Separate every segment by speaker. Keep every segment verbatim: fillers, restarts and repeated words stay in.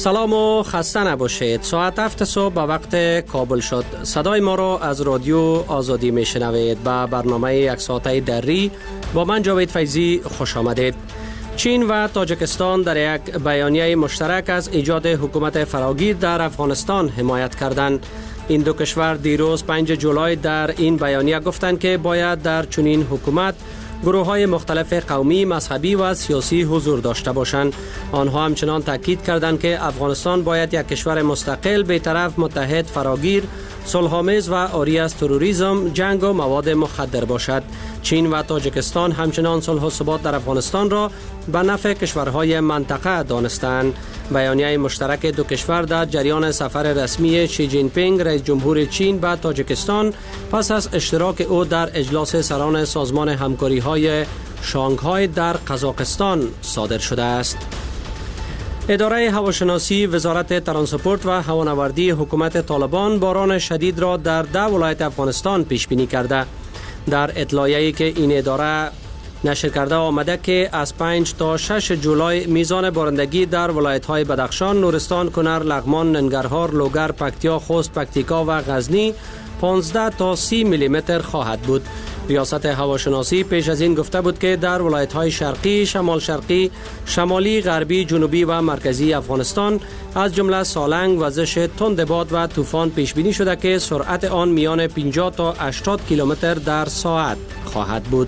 Speaker 1: سلام و خسته نباشید. ساعت هفت صبح به وقت کابل شد. صدای ما را از رادیو آزادی میشنوید. به برنامه یک ساعته دری با من جاوید فیضی خوش آمدید. چین و تاجیکستان در یک بیانیه مشترک از ایجاد حکومت فراگیر در افغانستان حمایت کردند. این دو کشور دیروز پنج جولای در این بیانیه گفتند که باید در چنین حکومت گروه‌های مختلف قومی، مذهبی و سیاسی حضور داشته باشند. آنها همچنان تاکید کردند که افغانستان باید یک کشور مستقل، بی‌طرف، متحد، فراگیر، صلح‌آمیز و عاری از تروریسم، جنگ و مواد مخدر باشد. چین و تاجیکستان همچنان صلح و ثبات در افغانستان را به نفع کشورهای منطقه دانستند. بیانیه مشترک دو کشور در جریان سفر رسمی شی جین پینگ رئیس جمهور چین به تاجیکستان پس از اشتراک او در اجلاس سران سازمان همکاری‌های شانگهای در قزاقستان صادر شده است. اداره هواشناسی وزارت ترانسپورت و هوانوردی حکومت طالبان باران شدید را در ده ولایت افغانستان پیش بینی کرده. در اطلاعیه‌ای که این اداره نشر کرده آمده که از پنج تا شش جولای میزان بارندگی در ولایت‌های بدخشان، نورستان، کنر، لغمان، ننگرهار، لوگر، پکتیا، خوست، پکتیکا و غزنی پانزده تا سی میلی متر خواهد بود. ریاست هواشناسی پیش از این گفته بود که در ولایت‌های شرقی، شمال شرقی، شمالی، غربی، جنوبی و مرکزی افغانستان از جمله سالنگ، وزش تند باد و طوفان پیش بینی شده که سرعت آن میان پنجاه تا هشتاد کیلومتر در ساعت خواهد بود.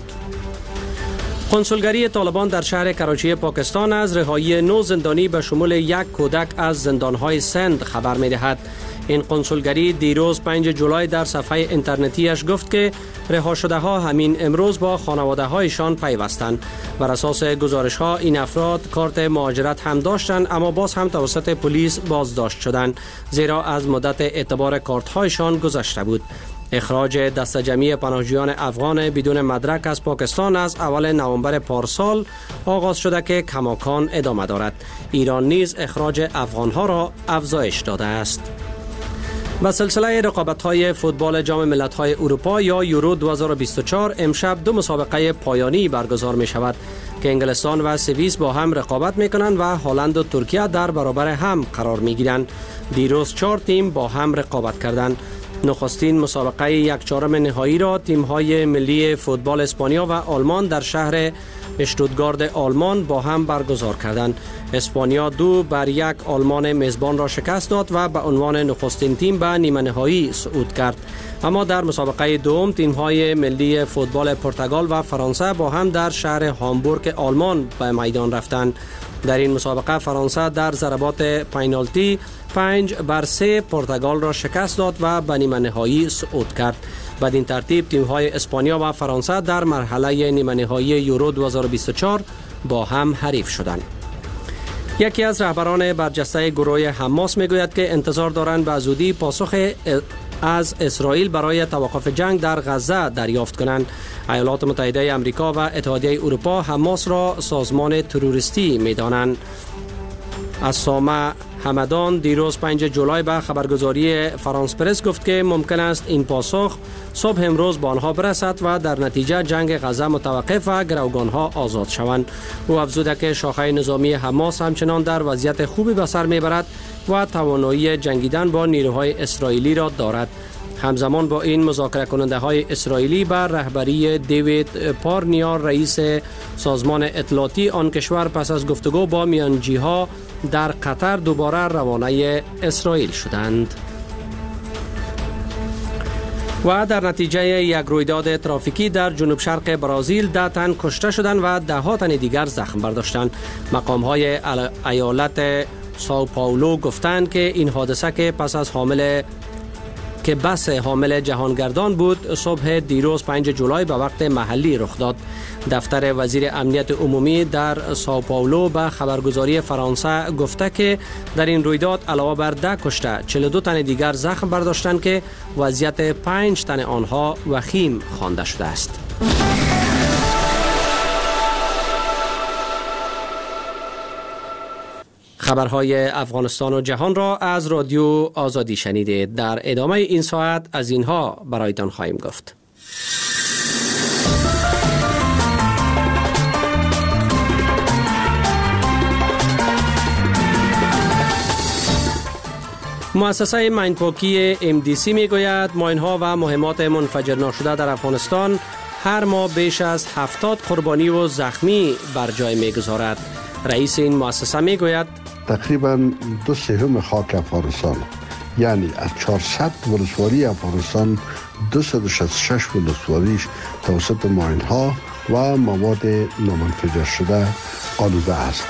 Speaker 1: کنسولگری طالبان در شهر کراچی پاکستان از رهایی نو زندانی به شمول یک کودک از زندانهای سند خبر می‌دهد. این کنسولگری دیروز پنج جولای در صفحه اینترنتیش گفت که رها شده ها همین امروز با خانواده هایشان پیوستند. بر اساس گزارش ها این افراد کارت مهاجرت هم داشتند اما باز هم توسط پلیس بازداشت شدند زیرا از مدت اعتبار کارت هایشان گذشته بود. اخراج دسته جمعی پناهجویان افغان بدون مدرک از پاکستان از اول نوامبر پارسال آغاز شده که کماکان ادامه دارد. ایران نیز اخراج افغان ها را افزایش داده است. و سلسله رقابت‌های فوتبال جام ملت‌های اروپا یا یورو دو هزار و بیست و چهار امشب دو مسابقه پایانی برگزار می شود که انگلستان و سوئیس با هم رقابت می کنند و هلند و ترکیه در برابر هم قرار می گیرند. دیروز چهار تیم با هم رقابت کردند. نخستین مسابقه یک چهارم نهایی را تیم‌های ملی فوتبال اسپانیا و آلمان در شهر اشتوتگارت آلمان با هم برگزار کردند. اسپانیا دو بر یک آلمان میزبان را شکست داد و به عنوان نخستین تیم به نیمه نهایی صعود کرد. اما در مسابقه دوم تیم‌های ملی فوتبال پرتغال و فرانسه با هم در شهر هامبورگ آلمان به میدان رفتند. در این مسابقه فرانسه در ضربات پنالتی پنج بر سه پرتغال را شکست داد و به نیمه نهایی صعود کرد. بدین ترتیب تیم‌های اسپانیا و فرانسه در مرحله نیمه نهایی یورو دو هزار و بیست و چهار با هم حریف شدند. یکی از رهبران برجسته گروه حماس میگوید که انتظار دارند به زودی پاسخ از اسرائیل برای توقف جنگ در غزه دریافت کنند. ایالات متحده آمریکا و اتحادیه اروپا حماس را سازمان تروریستی می‌دانند. اسامه همدان دیروز پنج جولای به خبرگزاری فرانس پرس گفت که ممکن است این پاسخ صبح امروز به آنها برسد و در نتیجه جنگ غزه متوقف و گروگانها آزاد شوند. او افزوده که شاخه نظامی حماس همچنان در وضعیت خوبی به سر میبرد و توانایی جنگیدن با نیروهای اسرائیلی را دارد. همزمان با این مذاکره کننده های اسرائیلی بر رهبری دیوید پارنیار رئیس سازمان اطلاعاتی آن کشور پس از گفتگو با میانجی ها در قطر دوباره روانه اسرائیل شدند. و در نتیجه یک رویداد ترافیکی در جنوب شرق برزیل ده تن کشته شدند و ده ها تن دیگر زخم برداشتند. مقام های ایالت ساو پائولو گفتند که این حادثه که پس از حامل که بس حامل جهانگردان بود صبح دیروز پنج جولای به وقت محلی رخ داد. دفتر وزیر امنیت عمومی در ساو پائولو به خبرگزاری فرانسه گفته که در این رویداد علاوه بر ده کشته چهل و دو تن دیگر زخم برداشتند که وضعیت پنج تن آنها وخیم خوانده شده است. خبرهای افغانستان و جهان را از رادیو آزادی شنیدید. در ادامه این ساعت از اینها برایتان خواهیم گفت. مؤسسه ماینپاکی ام دی سی میگوید ماین‌ها و مهمات منفجر ناشده در افغانستان هر ماه بیش از هفتاد قربانی و زخمی بر جای میگذارد. رئیس این مؤسسه میگوید
Speaker 2: تقریبا دو سوم خاک افغانستان، یعنی از چهارصد ولسوالی افغانستان دویست و شصت و شش ولسوالیش توسط ماین‌ها و مواد نامنفجر شده آلوده است.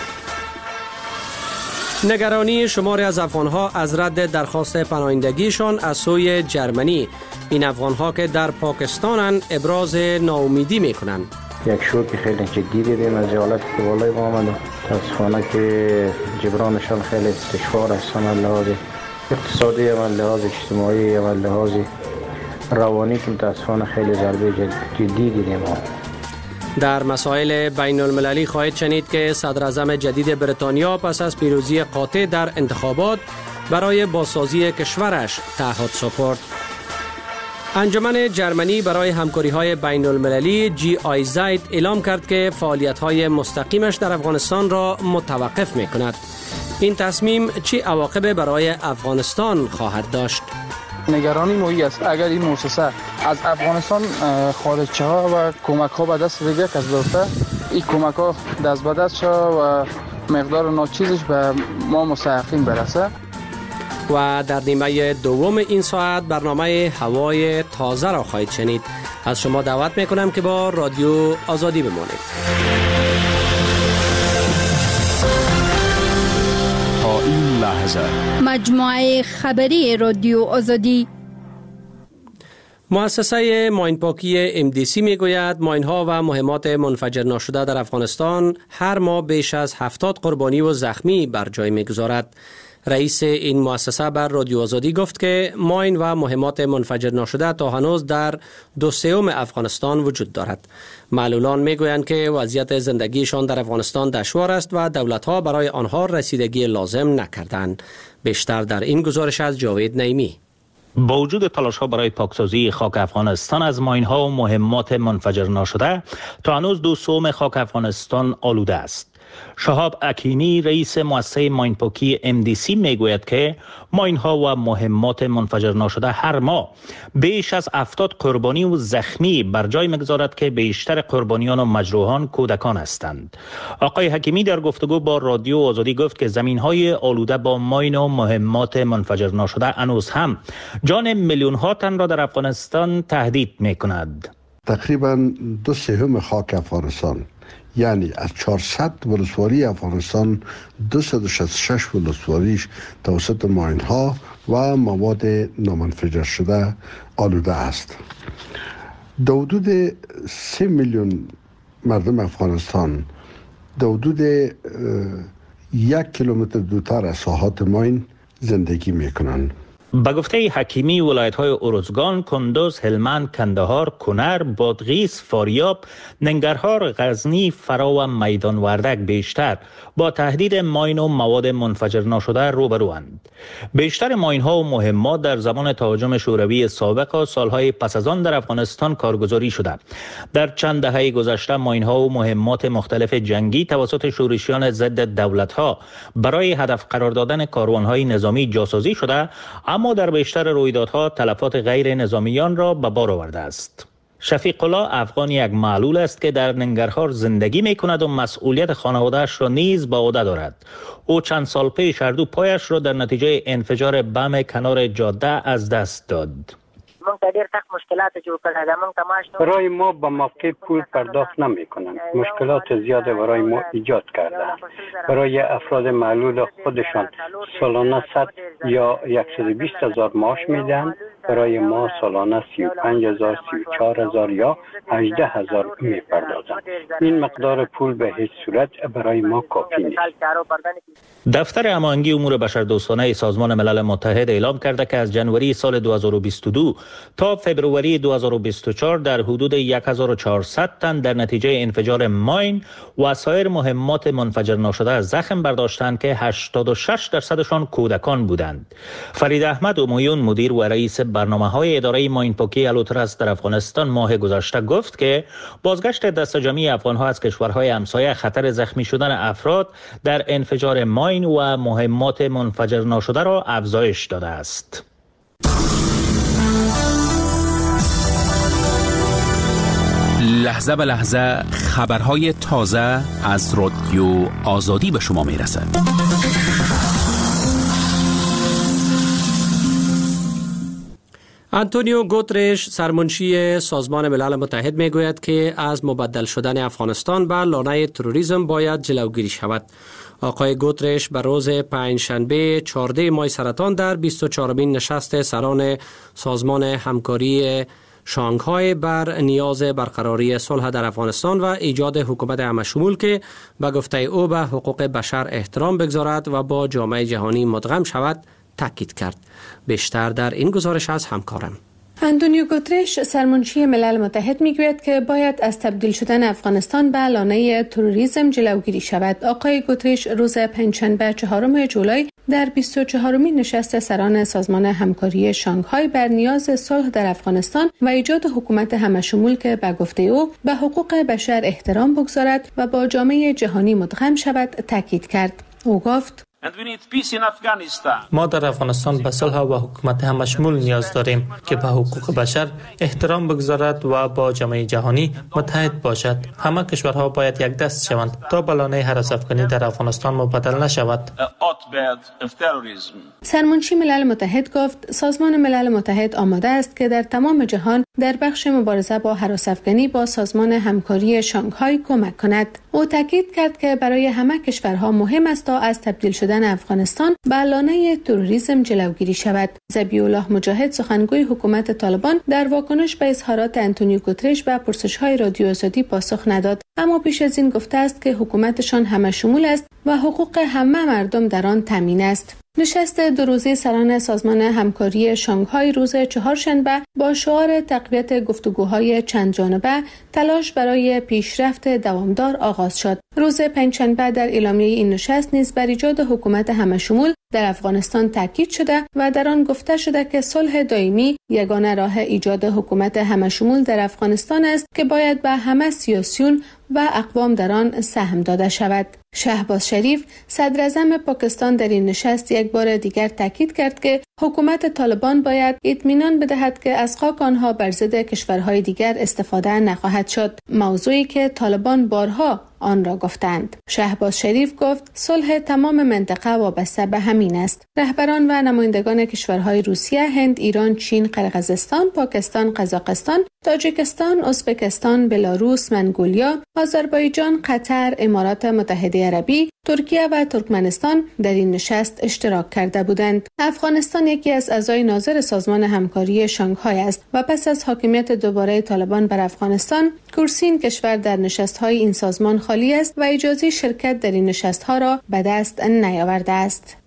Speaker 1: نگرانی شماری از افغانها از رد درخواست پناهندگیشان از سوی جرمنی. این افغانها که در پاکستانند ابراز ناامیدی میکنند.
Speaker 3: یک شوک خیلی جدی دیدیم از حالت که بالای ما آمده. متاسفانه که جبرانشان خیلی دشوار است، هم لحاظ اقتصادی، هم لحاظ اجتماعی، هم لحاظ روانی که متاسفانه خیلی ضربه جدی دیدیم.
Speaker 1: در مسائل بین المللی خواهید شنید که صدر اعظم جدید بریتانیا پس از پیروزی قاطع در انتخابات برای بازسازی کشورش تعهد سپرد. انجمن جرمنی برای همکاری‌های بین المللی جی آی زد اعلام کرد که فعالیت‌های مستقیمش در افغانستان را متوقف می‌کند. این تصمیم چه عواقب برای افغانستان خواهد داشت؟
Speaker 4: نگرانی مویی است اگر این مؤسسه از افغانستان خارجه ها و کمک ها به دست دیگه کس برفته، این کمک ها دست به دست شد و مقدار ناچیزش به ما مستحقین برسه.
Speaker 1: و در نیمه دوم این ساعت برنامه هوای تازه را خواهید شنید. از شما دعوت میکنم که با رادیو آزادی بمانید.
Speaker 5: تا این لحظه
Speaker 6: مجموعه خبری رادیو آزادی.
Speaker 1: مؤسسه ماینپاکی ام دی سی میگوید ماین‌ها و مهمات منفجر ناشده در افغانستان هر ماه بیش از هفتاد قربانی و زخمی بر جای میگذارد. رئیس این مؤسسه بر رادیو آزادی گفت که ماین و مهمات منفجر ناشده تا هنوز در دو سوم افغانستان وجود دارد. معلولان میگویند که وضعیت زندگیشان در افغانستان دشوار است و دولت‌ها برای آنها رسیدگی لازم نکردند. بیشتر در این گزارش از جاوید نعیمی.
Speaker 7: با وجود تلاش‌ها برای پاکسازی خاک افغانستان از ماین‌ها و مهمات منفجر ناشده تا هنوز دو سوم خاک افغانستان آلوده است. شهاب اکینی رئیس مؤسسه ماینپاکی ام دی سی میگوید که ماین‌ها و مهمات منفجر ناشده هر ماه بیش از هفتاد قربانی و زخمی بر جای میگذارد که بیشتر قربانیان و مجروحان کودکان هستند. آقای حکیمی در گفتگو با رادیو آزادی گفت که زمین‌های آلوده با ماین و مهمات منفجر ناشده هنوز هم جان میلیون‌ها تن را در افغانستان تهدید می‌کند.
Speaker 2: تقریبا دو سوم خاک افغانستان، یعنی از چهارصد ولسوالی افغانستان دویست و شصت و شش ولسوالیش توسط ماین‌ها و مواد نامنفجر شده آلوده است. در حدود سه میلیون مردم افغانستان در حدود یک کیلومتر دورتر از ساحات ماین زندگی میکنند.
Speaker 7: به گفته حکیمی ولایت‌های ارزگان، کندوز، هلمند، کندهار، کنر، بادغیس، فاریاب، ننگرهار، غزنی، فرا و میدان وردک بیشتر با تهدید ماین و مواد منفجر ناشده روبروند. بیشتر ماین‌ها و مهمات در زمان تهاجم شوروی سابق و سالهای پس از آن در افغانستان کارگزاری شده. در چند دهه گذشته ماین‌ها و مهمات مختلف جنگی توسط شورشیان ضد دولت‌ها برای هدف قرار دادن کاروان‌های نظامی جاسازی شده، اما در بیشتر رویدادها تلفات غیر نظامیان را به بار آورده است. شفیق الله افغان یک معلول است که در ننگرهار زندگی می کند و مسئولیت خانواده‌اش را نیز به عهده دارد. او چند سال پیش هر دو پایش را در نتیجه انفجار بم کنار جاده از دست داد.
Speaker 8: برای ما با موقع پول پرداخت نمی کنند. مشکلات زیاد برای ما ایجاد کردند. برای افراد معلول خودشان سالانه صد یا صد و بیست هزار معاش میدن. برای ما سالانه سی و پنج هزار، سی و چهار هزار یا هجده هزار می پردازند. این مقدار پول به هیچ صورت برای ما کافی نیست.
Speaker 7: دفتر هماهنگی امور بشردوستانه سازمان ملل متحد اعلام کرده که از جنوری سال دو هزار و بیست و دو تا فبروری دو هزار و بیست و چهار در حدود هزار و چهارصد تن در نتیجه انفجار ماین و سایر مهمات منفجر ناشده زخم برداشتند که هشتاد و شش درصدشان کودکان بودند. فرید احمد امویون مدیر و رئیس برنامه‌های اداره ماینپاکی الوترس در افغانستان ماه گذشته گفت که بازگشت دست جمعی افغان‌ها از کشورهای همسایه خطر زخمی شدن افراد در انفجار ماین ماین و مهمات منفجر ناشده را افزایش داده است.
Speaker 5: لحظه به لحظه خبرهای تازه از رادیو آزادی به شما می رسد.
Speaker 1: آنتونیو گوترش سرمنشی سازمان ملل متحد می گوید که از مبدل شدن افغانستان به لانه تروریسم باید جلوگیری شود. آقای گوترش به روز پنجشنبه چهاردهم ماه سرطان در بیست و چهارمین نشست سران سازمان همکاری شانگهای بر نیاز برقراری صلح در افغانستان و ایجاد حکومت همشمول که به گفته او به حقوق بشر احترام بگذارد و با جامعه جهانی مدغم شود تاکید کرد. بیشتر در این گزارش از همکارم.
Speaker 9: آنتونیو گوترش سرمنشی ملل متحد میگوید که باید از تبدیل شدن افغانستان به لانه تروریسم جلوگیری شود. آقای گوترش روز پنجشنبه چهارم جولای در بیست و چهارمین نشست سران سازمان همکاری شانگهای بر نیاز صلح در افغانستان و ایجاد حکومت همشمول که به گفته او به حقوق بشر احترام بگذارد و با جامعه جهانی مدغم شود تاکید کرد. او گفت:
Speaker 10: ما در افغانستان به صلح و حکومت همشمول نیاز داریم که به حقوق بشر احترام بگذارد و با جامعه جهانی متحد باشد. همه کشورها باید یک دست شوند تا به لانه هراس افغانی در افغانستان مبدل نشود.
Speaker 9: سرمنشی ملل متحد گفت سازمان ملل متحد آماده است که در تمام جهان در بخش مبارزه با هراس افغانی با سازمان همکاری شانگهای کمک کند. او تاکید کرد که برای همه کشورها مهم است تا از تبدیل شدن افغانستان به لانه تروریسم جلوگیری شود. ذبیح الله مجاهد سخنگوی حکومت طالبان در واکنش به اظهارات آنتونیو گوترش به پرسش‌های رادیو آزادی پاسخ نداد، اما پیش از این گفته است که حکومتشان همشمول است و حقوق همه مردم در آن تامین است. نشست دو روزه سران سازمان همکاری شانگهای روز چهارشنبه با شعار تقویت گفتگوهای چند جانبه تلاش برای پیشرفت دوامدار آغاز شد. روز پنجشنبه در اعلامیه این نشست نیز بر ایجاد حکومت همشمول در افغانستان تاکید شده و در آن گفته شده که صلح دائمی یگانه راه ایجاد حکومت همشمول در افغانستان است که باید به همه سیاسیون و اقوام در آن سهم داده شود. شهباز شریف صدر اعظم پاکستان در این نشست یک بار دیگر تاکید کرد که حکومت طالبان باید اطمینان بدهد که از خاک آنها بر ضد کشورهای دیگر استفاده نخواهد شد، موضوعی که طالبان بارها آن را گفتند. شهباز شریف گفت صلح تمام منطقه وابسته به همین است. رهبران و نمایندگان کشورهای روسیه، هند، ایران، چین، قرقیزستان، پاکستان، قزاقستان، تاجیکستان، ازبکستان، بلاروس، منگولیا، آذربایجان، قطر، امارات متحده عربی، ترکیه و ترکمنستان در این نشست اشتراک کرده بودند. افغانستان یکی از اعضای ناظر سازمان همکاری شانگهای است و پس از حاکمیت دوباره طالبان بر افغانستان، کرسی این کشور در نشست‌های این سازمان خالی است و اجازه شرکت در این نشست‌ها را به دست نیاورده است.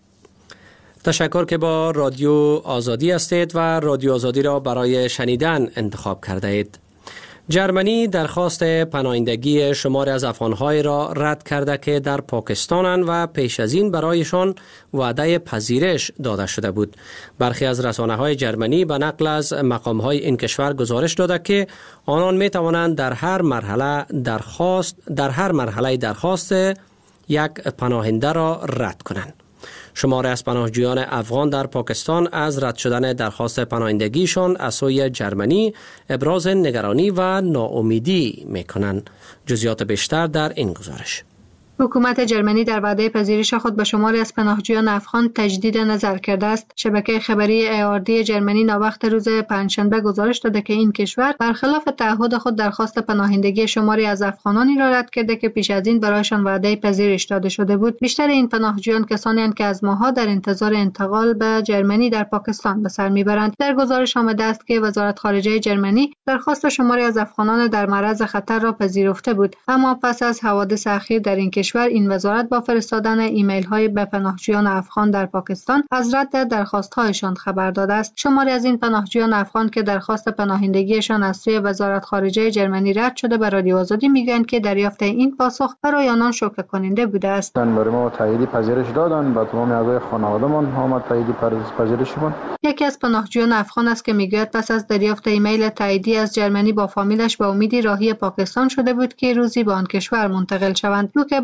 Speaker 1: تشکر که با رادیو آزادی هستید و رادیو آزادی را برای شنیدن انتخاب کرده اید. جرمنی درخواست پناهندگی شماری از افغان‌های را رد کرده که در پاکستانند و پیش از این برایشان وعده پذیرش داده شده بود. برخی از رسانه‌های جرمنی به نقل از مقام‌های این کشور گزارش داده که آنان می‌توانند در هر مرحله درخواست در هر مرحله درخواست یک پناهنده را رد کنند. شماری از پناهجویان افغان در پاکستان از رد شدن درخواست پناهندگیشان از سوی جرمنی ابراز نگرانی و ناامیدی می‌کنند. جزئیات بیشتر در این گزارش.
Speaker 11: حکومت جرمنی در وعده پذیرش خود به شماری از پناهجویان افغان تجدید نظر کرده است. شبکه خبری ای آر دی جرمنی ناوقت روز پنجشنبه گزارش داده که این کشور برخلاف تعهد خود درخواست پناهندگی شماری از افغانانی را رد کرده که پیش از این برایشان وعده پذیرش داده شده بود. بیشتر این پناهجویان کسانی اند که از ماه‌ها در انتظار انتقال به جرمنی در پاکستان به سر میبرند. در گزارش آمده است که وزارت خارجه جرمنی درخواست شماری از افغانان در معرض خطر را پذیرفته بود، اما پس از حوادث اخیر در این کشور این وزارت با فرستادن ایمیل های به پناهجویان افغان در پاکستان از رد درخواست هایشان خبر داده است. شماری از این پناهجویان افغان که درخواست پناهندگیشان از سوی وزارت خارجه جرمنی رد شده به رادیو آزادی میگویند که دریافت این پاسخ برای آنان شوکه کننده بوده است.
Speaker 3: برای ما تایید پذیرش دادن، با تمام اعضای خانواده‌مان هم تایید پذیرشمان.
Speaker 11: یکی از پناهجویان افغان است که میگوید پس از دریافت ایمیل تاییدی از جرمنی با فامیلش به امیدی راهی پاکستان شده بود که روزی به آن کشور منتقل شوند. او که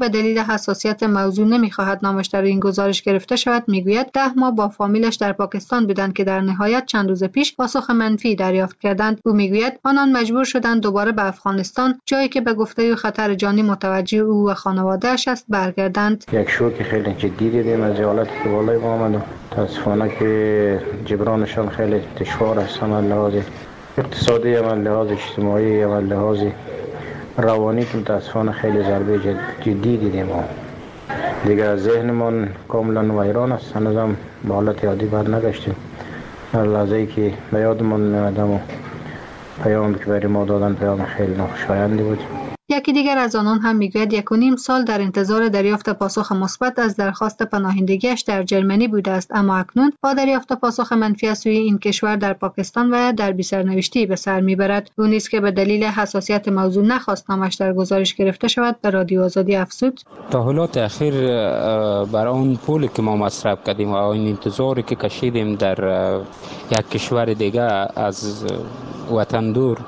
Speaker 11: به دلیل حساسیت موضوع نمیخواهد نامش در این گزارش گرفته شود میگوید ده ماه با فامیلش در پاکستان بودند که در نهایت چند روز پیش پاسخ منفی دریافت کردند. او میگوید آنان مجبور شدند دوباره به افغانستان، جایی که به گفته او خطر جانی متوجه او و خانواده‌اش است، برگردند.
Speaker 3: یک شوک خیلی جدی دیدیم از حالتی که بالای ما آمد. متاسفانه که جبرانشان خیلی دشوار است، هم لحاظ اقتصادی، هم لحاظ اجتماعی، هم لحاظ روانی که متاسفانه خیلی ضربه جدی دیدیم. دیگر ذهنمان کاملا ویران است، هنوزم به حالت عادی بر نگشتیم. هر لحظه‌ای که به یادمان می‌آمد و پیام که برای ما دادن پیام خیلی ناخوشایندی بود.
Speaker 11: یکی دیگر از آنان هم میگوید یک و نیم سال در انتظار دریافت پاسخ مثبت از درخواست پناهندگیش در جرمنی بوده است، اما اکنون با دریافت پاسخ منفی از سوی این کشور در پاکستان و در بی سرنوشتی به سر میبرد. او نیز که به دلیل حساسیت موضوع نخواست نامش در گزارش گرفته شود به رادیو آزادی افزود:
Speaker 12: تحولات اخیر بر آن پولی که ما مصرف کردیم و این انتظاری که کشیدیم در یک کشور دیگه از وطن دور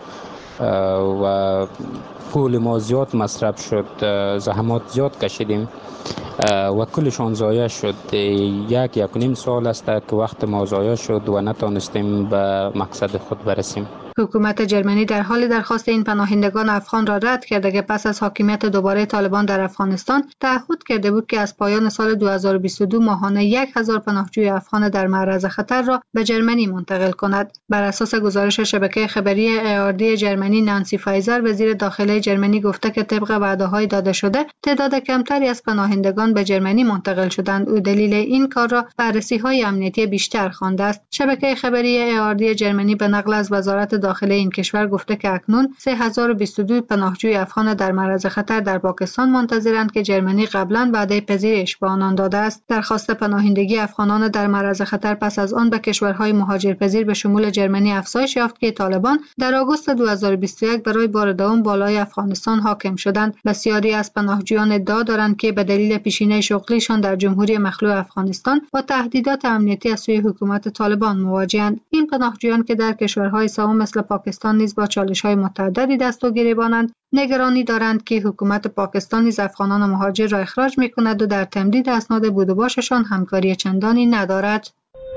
Speaker 12: و پول ما زیاد مصرف شد، زحمات زیاد کشیدیم و کلشان ضایع شد. یک یک نیم سال است که وقت ما ضایع شد و نتونستیم به مقصد خود برسیم.
Speaker 11: حکومت جرمنی در حال درخواست این پناهندگان افغان را رد کرده که پس از حاکمیت دوباره طالبان در افغانستان تعهد کرده بود که از پایان سال دو هزار و بیست و دو ماهانه یک هزار پناهجوی افغان در معرض خطر را به جرمنی منتقل کند. بر اساس گزارش شبکه خبری ای آر دی جرمنی، نانسی فایزر وزیر داخلی جرمنی گفته که طبق وعده‌های داده شده تعداد کمتری از پناهندگان به جرمنی منتقل شدند. او دلیل این کار را بررسی‌های امنیتی بیشتر خوانده است. شبکه خبری ای آر دی جرمنی به نقل از وزارت داخلی این کشور گفته که اکنون سه هزار و بیست و دو پناهجوی افغان در معرض خطر در پاکستان منتظرند که جرمنی قبلا وعده پذیرش به آنان داده است. درخواست پناهندگی افغانان در معرض خطر پس از آن به کشورهای مهاجرپذیر به شمول جرمنی افزایش یافت که طالبان در آگوست دو هزار و بیست و یک برای بار دوم بالای افغانستان حاکم شدند. بسیاری از پناهجویان ادعا دارند که به دلیل پیشینه شغلیشان در جمهوری مخلوع افغانستان با تهدیدات امنیتی از سوی حکومت طالبان مواجهند. این پناهجویان که در کشورهای سوم مثل پاکستان نیز با چالش‌های متعددی دست و گریبانند، نگرانی دارند که حکومت پاکستان نیز افغانان مهاجر را اخراج می‌کند و در تمدید اسناد بود و باششان همکاری چندانی ندارد.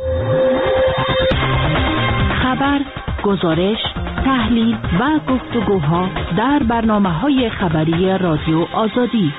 Speaker 13: خبر، گزارش، تحلیل و گفتگوها در برنامه‌های خبری رادیو آزادی.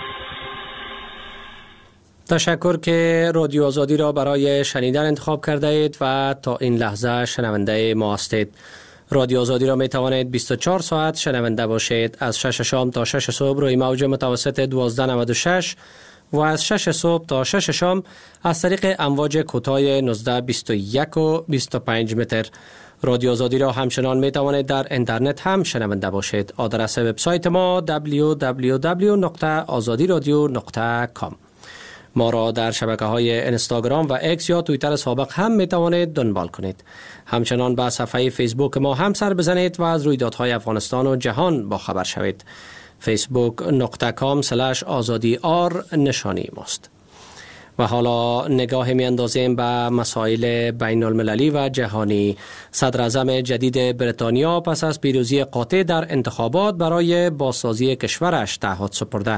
Speaker 1: تشکر که رادیو آزادی را برای شنیدن انتخاب کرده اید و تا این لحظه شنونده ما هستید. رادیو آزادی را می توانید بیست و چهار ساعت شنونده باشید. از شش شام تا شش صبح روی موج متوسط دوازده نود و شش و از شش صبح تا شش شام از طریق امواج کوتاه نوزده بیست و یک و بیست و پنج متر. رادیو آزادی را همچنان می توانید در اینترنت هم شنونده باشید. آدرس وبسایت ما دبلیو دبلیو دبلیو نقطه آزادی رادیو نقطه کام. ما را در شبکه‌های اینستاگرام و اکس یا توییتر سابق هم می توانید دنبال کنید. همچنان به صفحه فیسبوک ما هم سر بزنید و از رویدادهای افغانستان و جهان با خبر شوید. فیسبوک دات کام اسلش آزادی آر نشانی ماست. و حالا نگاه می اندازیم به مسائل بین المللی و جهانی. صدر اعظم جدید بریتانیا پس از پیروزی قاطع در انتخابات برای بازسازی کشورش تعهد سپرده.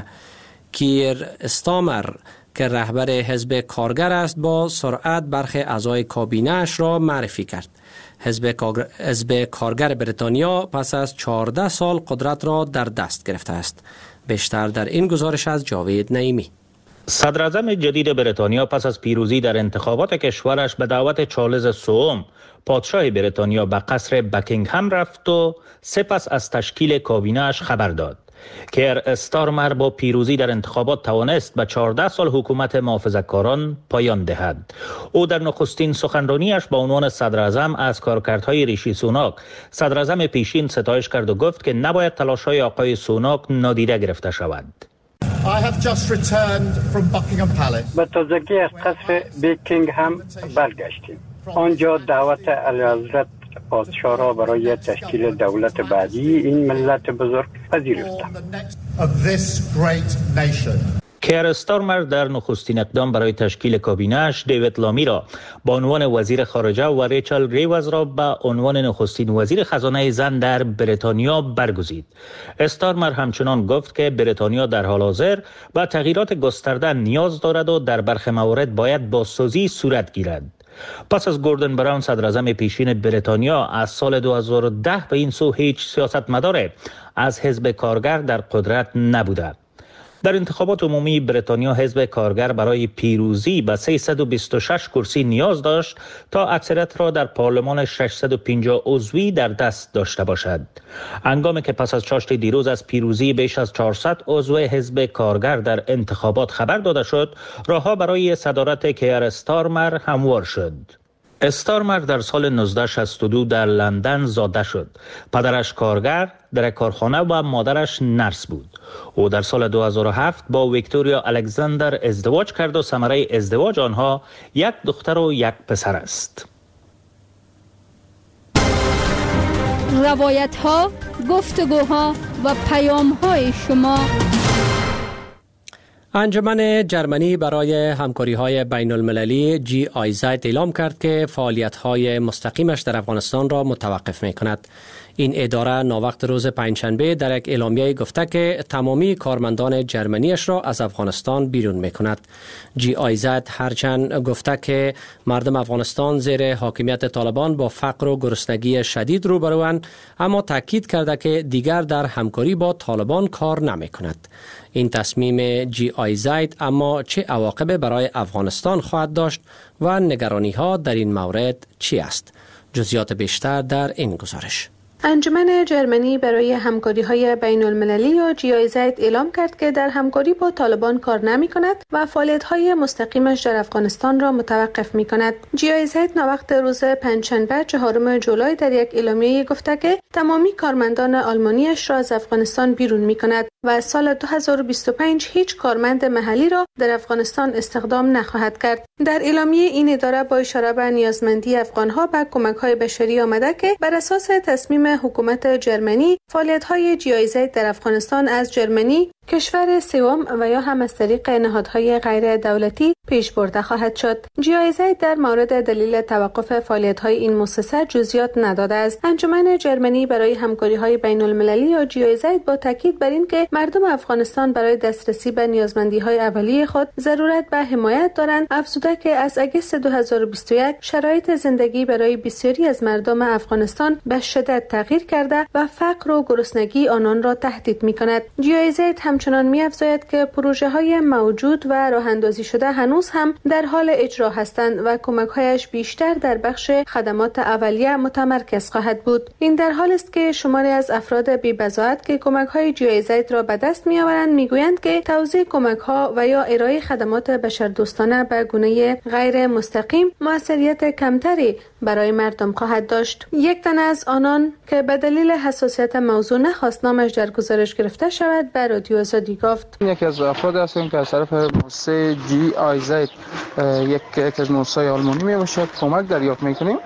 Speaker 1: کیر استامر که رهبر حزب کارگر است با سرعت برخی اعضای کابینه‌اش را معرفی کرد. حزب حزب کارگر بریتانیا پس از چهارده سال قدرت را در دست گرفته است. بیشتر در این گزارش از جاوید نعیمی.
Speaker 7: صدر اعظم جدید بریتانیا پس از پیروزی در انتخابات کشورش به دعوت چارلز سوم پادشاه بریتانیا به قصر بکینگهم رفت و سپس از تشکیل کابینه‌اش خبر داد. کیر استارمر با پیروزی در انتخابات توانست به چهارده سال حکومت محافظه‌کاران پایان دهد. او در نخستین سخنرانیش با عنوان صدر اعظم از کارکردهای ریشی سوناک صدر اعظم پیشین ستایش کرد و گفت که نباید تلاش‌های آقای سوناک نادیده گرفته شود.
Speaker 14: I have just returned from Buckingham Palace.
Speaker 8: به تازگی از قصر بیکینگهم برگشتیم. آنجا دعوت اعلیحضرت پادشاه را برای تشکیل دولت بعدی این ملت بزرگ پذیرفتم.
Speaker 7: کیر استارمر در نخستین اقدام برای تشکیل کابینه‌اش دیوید لامی را به عنوان وزیر خارجه و ریچل ریوز را به عنوان نخستین وزیر خزانه زن در بریتانیا برگزید. استارمر همچنان گفت که بریتانیا در حال حاضر به تغییرات گسترده نیاز دارد و در برخی موارد باید بازسازی صورت گیرد. پس از گوردن براون صدراعظم پیشین بریتانیا از سال دو هزار و ده به این سو هیچ سیاستمدار از حزب کارگر در قدرت نبوده. در انتخابات عمومی بریتانیا حزب کارگر برای پیروزی به سیصد و بیست و شش کرسی نیاز داشت تا اکثریت را در پارلمان ششصد و پنجاه عضوی در دست داشته باشد. هنگامی که پس از چاشت دیروز از پیروزی بیش از چهارصد عضو حزب کارگر در انتخابات خبر داده شد، راهها برای صدارت کیر استارمر هموار شد. استارمر در سال نوزده صد و شصت و دو در لندن زاده شد. پدرش کارگر در کارخانه و مادرش نرس بود. او در سال دو هزار و هفت با ویکتوریا الکساندر ازدواج کرد و ثمره ازدواج آنها یک دختر و یک پسر است.
Speaker 6: روایت ها، گفتگوها و پیام های شما.
Speaker 1: انجمن جرمنی برای همکاری‌های بین المللی جی آی زد اعلام کرد که فعالیت‌های مستقیمش در افغانستان را متوقف می‌کند. این اداره ناوقت روز پنجشنبه در یک اعلامیه گفته که تمامی کارمندان جرمنیش را از افغانستان بیرون می‌کند. جی آی زد هرچند گفته که مردم افغانستان زیر حاکمیت طالبان با فقر و گرسنگی شدید روبروند، اما تاکید کرده که دیگر در همکاری با طالبان کار نمی‌کند. این تصمیم جی آی زد اما چه عواقب برای افغانستان خواهد داشت و نگرانی ها در این مورد چی است؟ جزئیات بیشتر در این گزارش.
Speaker 9: انجمن جرمنی برای همکاری‌های بین المللی یا جی آی زد اعلام کرد که در همکاری با طالبان کار نمی کند و فعالیت‌های مستقیمش در افغانستان را متوقف می کند. جی آی زد ناوقت روز پنجشنبه چهارم جولای در یک اعلامیه گفته که تمامی کارمندان آلمانیش را از افغانستان بیرون می کند و از سال دو هزار و بیست و پنج هیچ کارمند محلی را در افغانستان استخدام نخواهد کرد. در اعلامیه این اداره با اشاره به نیازمندی افغان‌ها به کمک‌های بشری آمده که بر اساس تصمیم حکومت جرمنی فعالیت‌های جی آی زد در افغانستان از جرمنی کشور سوم و یا هم از طریق نهادهای غیر دولتی پیش برده خواهد شد. جی آی زد در مورد دلیل توقف فعالیت‌های این مؤسسه جزئیات نداده است. انجمن جرمنی برای همکاری‌های بین‌المللی یا جی آی زد با تاکید بر این که مردم افغانستان برای دسترسی به نیازمندی‌های اولیه خود ضرورت به حمایت دارند، افزوده که از اگست دو هزار و بیست و یک شرایط زندگی برای بسیاری از مردم افغانستان به شدت تغییر کرده و فقر و گرسنگی آنان را تهدید می‌کند. جی آی زد همچنان می‌افزاید که پروژه‌های موجود و راه اندازی شده هنوز هم در حال اجرا هستند و کمک‌هایش بیشتر در بخش خدمات اولیه متمرکز خواهد بود. این در حالی است که شماری از افراد بی‌بضاعت که کمک‌های جی آی زد را به دست می‌آورند می‌گویند که توزیع کمک‌ها و یا ارائه خدمات بشردوستانه به گونه غیر مستقیم موثریت کمتری برای مردم خواهد داشت. یک تن از آنان که به دلیل حساسیت موضوع نخواست نامش در گزارش گرفته شود به رادیو آزادی گفت:
Speaker 4: یکی از افراد هستیم که از طرف مؤسسه جی آی زد یک یک از مؤسسه‌های آلمانی میباشد کمک دریافت میکنیم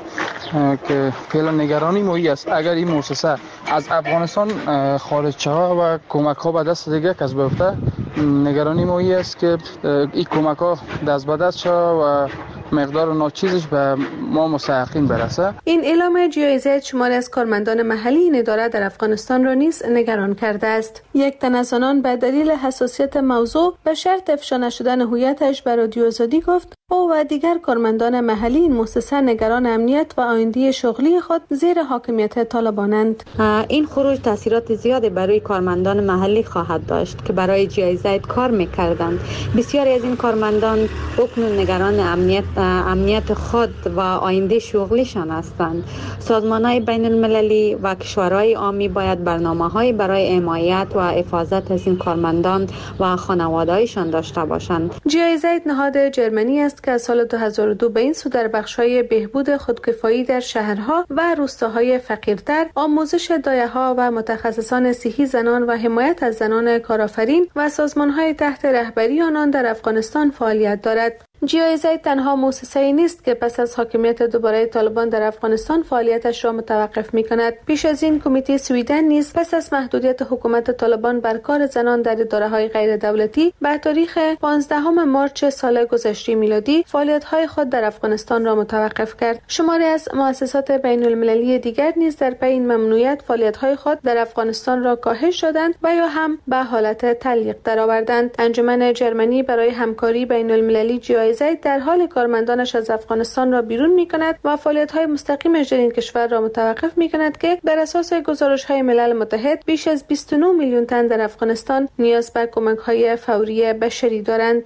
Speaker 4: که فعلا نگرانی مویی است اگر این مؤسسه از افغانستان خارج شود و کمک ها به دست دیگر کس بیفته، نگرانی مویی است که این کمک ها دست به دست شود و مقدار ناچیزش به ما مستحقین برسه.
Speaker 9: این اعلام جی آی زد شماری از کارمندان محلی این اداره در افغانستان را نیز نگران کرده است. یک تن از آنان به دلیل حساسیت موضوع به شرط افشا نشدن هویتش به رادیو آزادی گفت او و دیگر کارمندان محلی این مؤسسه نگران امنیت و آینده شغلی خود زیر حاکمیت طالبانند.
Speaker 15: این خروج تاثیرات زیادی برای کارمندان محلی خواهد داشت که برای جی آی زد کار می‌کردند. بسیاری از این کارمندان اکنون نگران امنیت امنیت خود و آینده شغلیشان هستند. سازمان‌های بین المللی و کشورهای عامی باید برنامه‌های برای حمایت و حفاظت از این کارمندان و خانواده‌هایشان داشته باشند.
Speaker 9: جی آی زد نهاد جرمنی است که از سال دو هزار و دو به این سو در بخش‌های بهبود خودکفایی در شهرها و روستاهای فقیرتر، آموزش دایه‌ها و متخصصان صحی زنان و حمایت از زنان کارآفرین و سازمان‌های تحت رهبری آنان در افغانستان فعالیت دارد. جی آی زید تنها مؤسسه‌ای نیست که پس از حاکمیت دوباره طالبان در افغانستان فعالیتش را متوقف می‌کند. پیش از این کمیته سویدن نیز پس از محدودیت حکومت طالبان بر کار زنان در اداره‌های غیر دولتی بر تاریخ پانزدهم مارچ سال گذشته میلادی فعالیت‌های خود در افغانستان را متوقف کرد. شماری از مؤسسات بین‌المللی دیگر نیز در پی این ممنوعیت فعالیت‌های خود در افغانستان را کاهش دادند و یا هم به حالت تعلیق درآوردند. انجمن جرمنی برای همکاری بین‌المللی جی آی زید در حال کارمندانش از افغانستان را بیرون می‌کند و فعالیت‌های مستقیمش در این کشور را متوقف می‌کند که بر اساس گزارش‌های ملل متحد بیش از بیست و نه میلیون تن در افغانستان نیاز به کمک‌های فوری بشری دارند.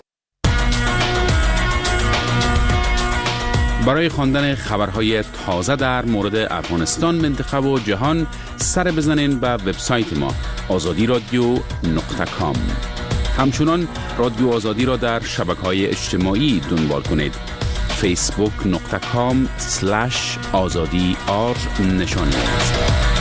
Speaker 5: برای خواندن خبرهای تازه در مورد افغانستان، منطقه و جهان سر بزنین به وبسایت ما آزادی رادیو نقطه کام. همچنان رادیو آزادی را در شبکه‌های اجتماعی دنبال کنید. فیسبوک نقطه کام سلش آزادی آر نشانی است.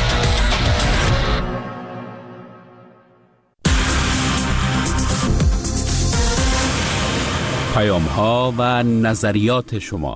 Speaker 5: پیام ها و نظریات شما.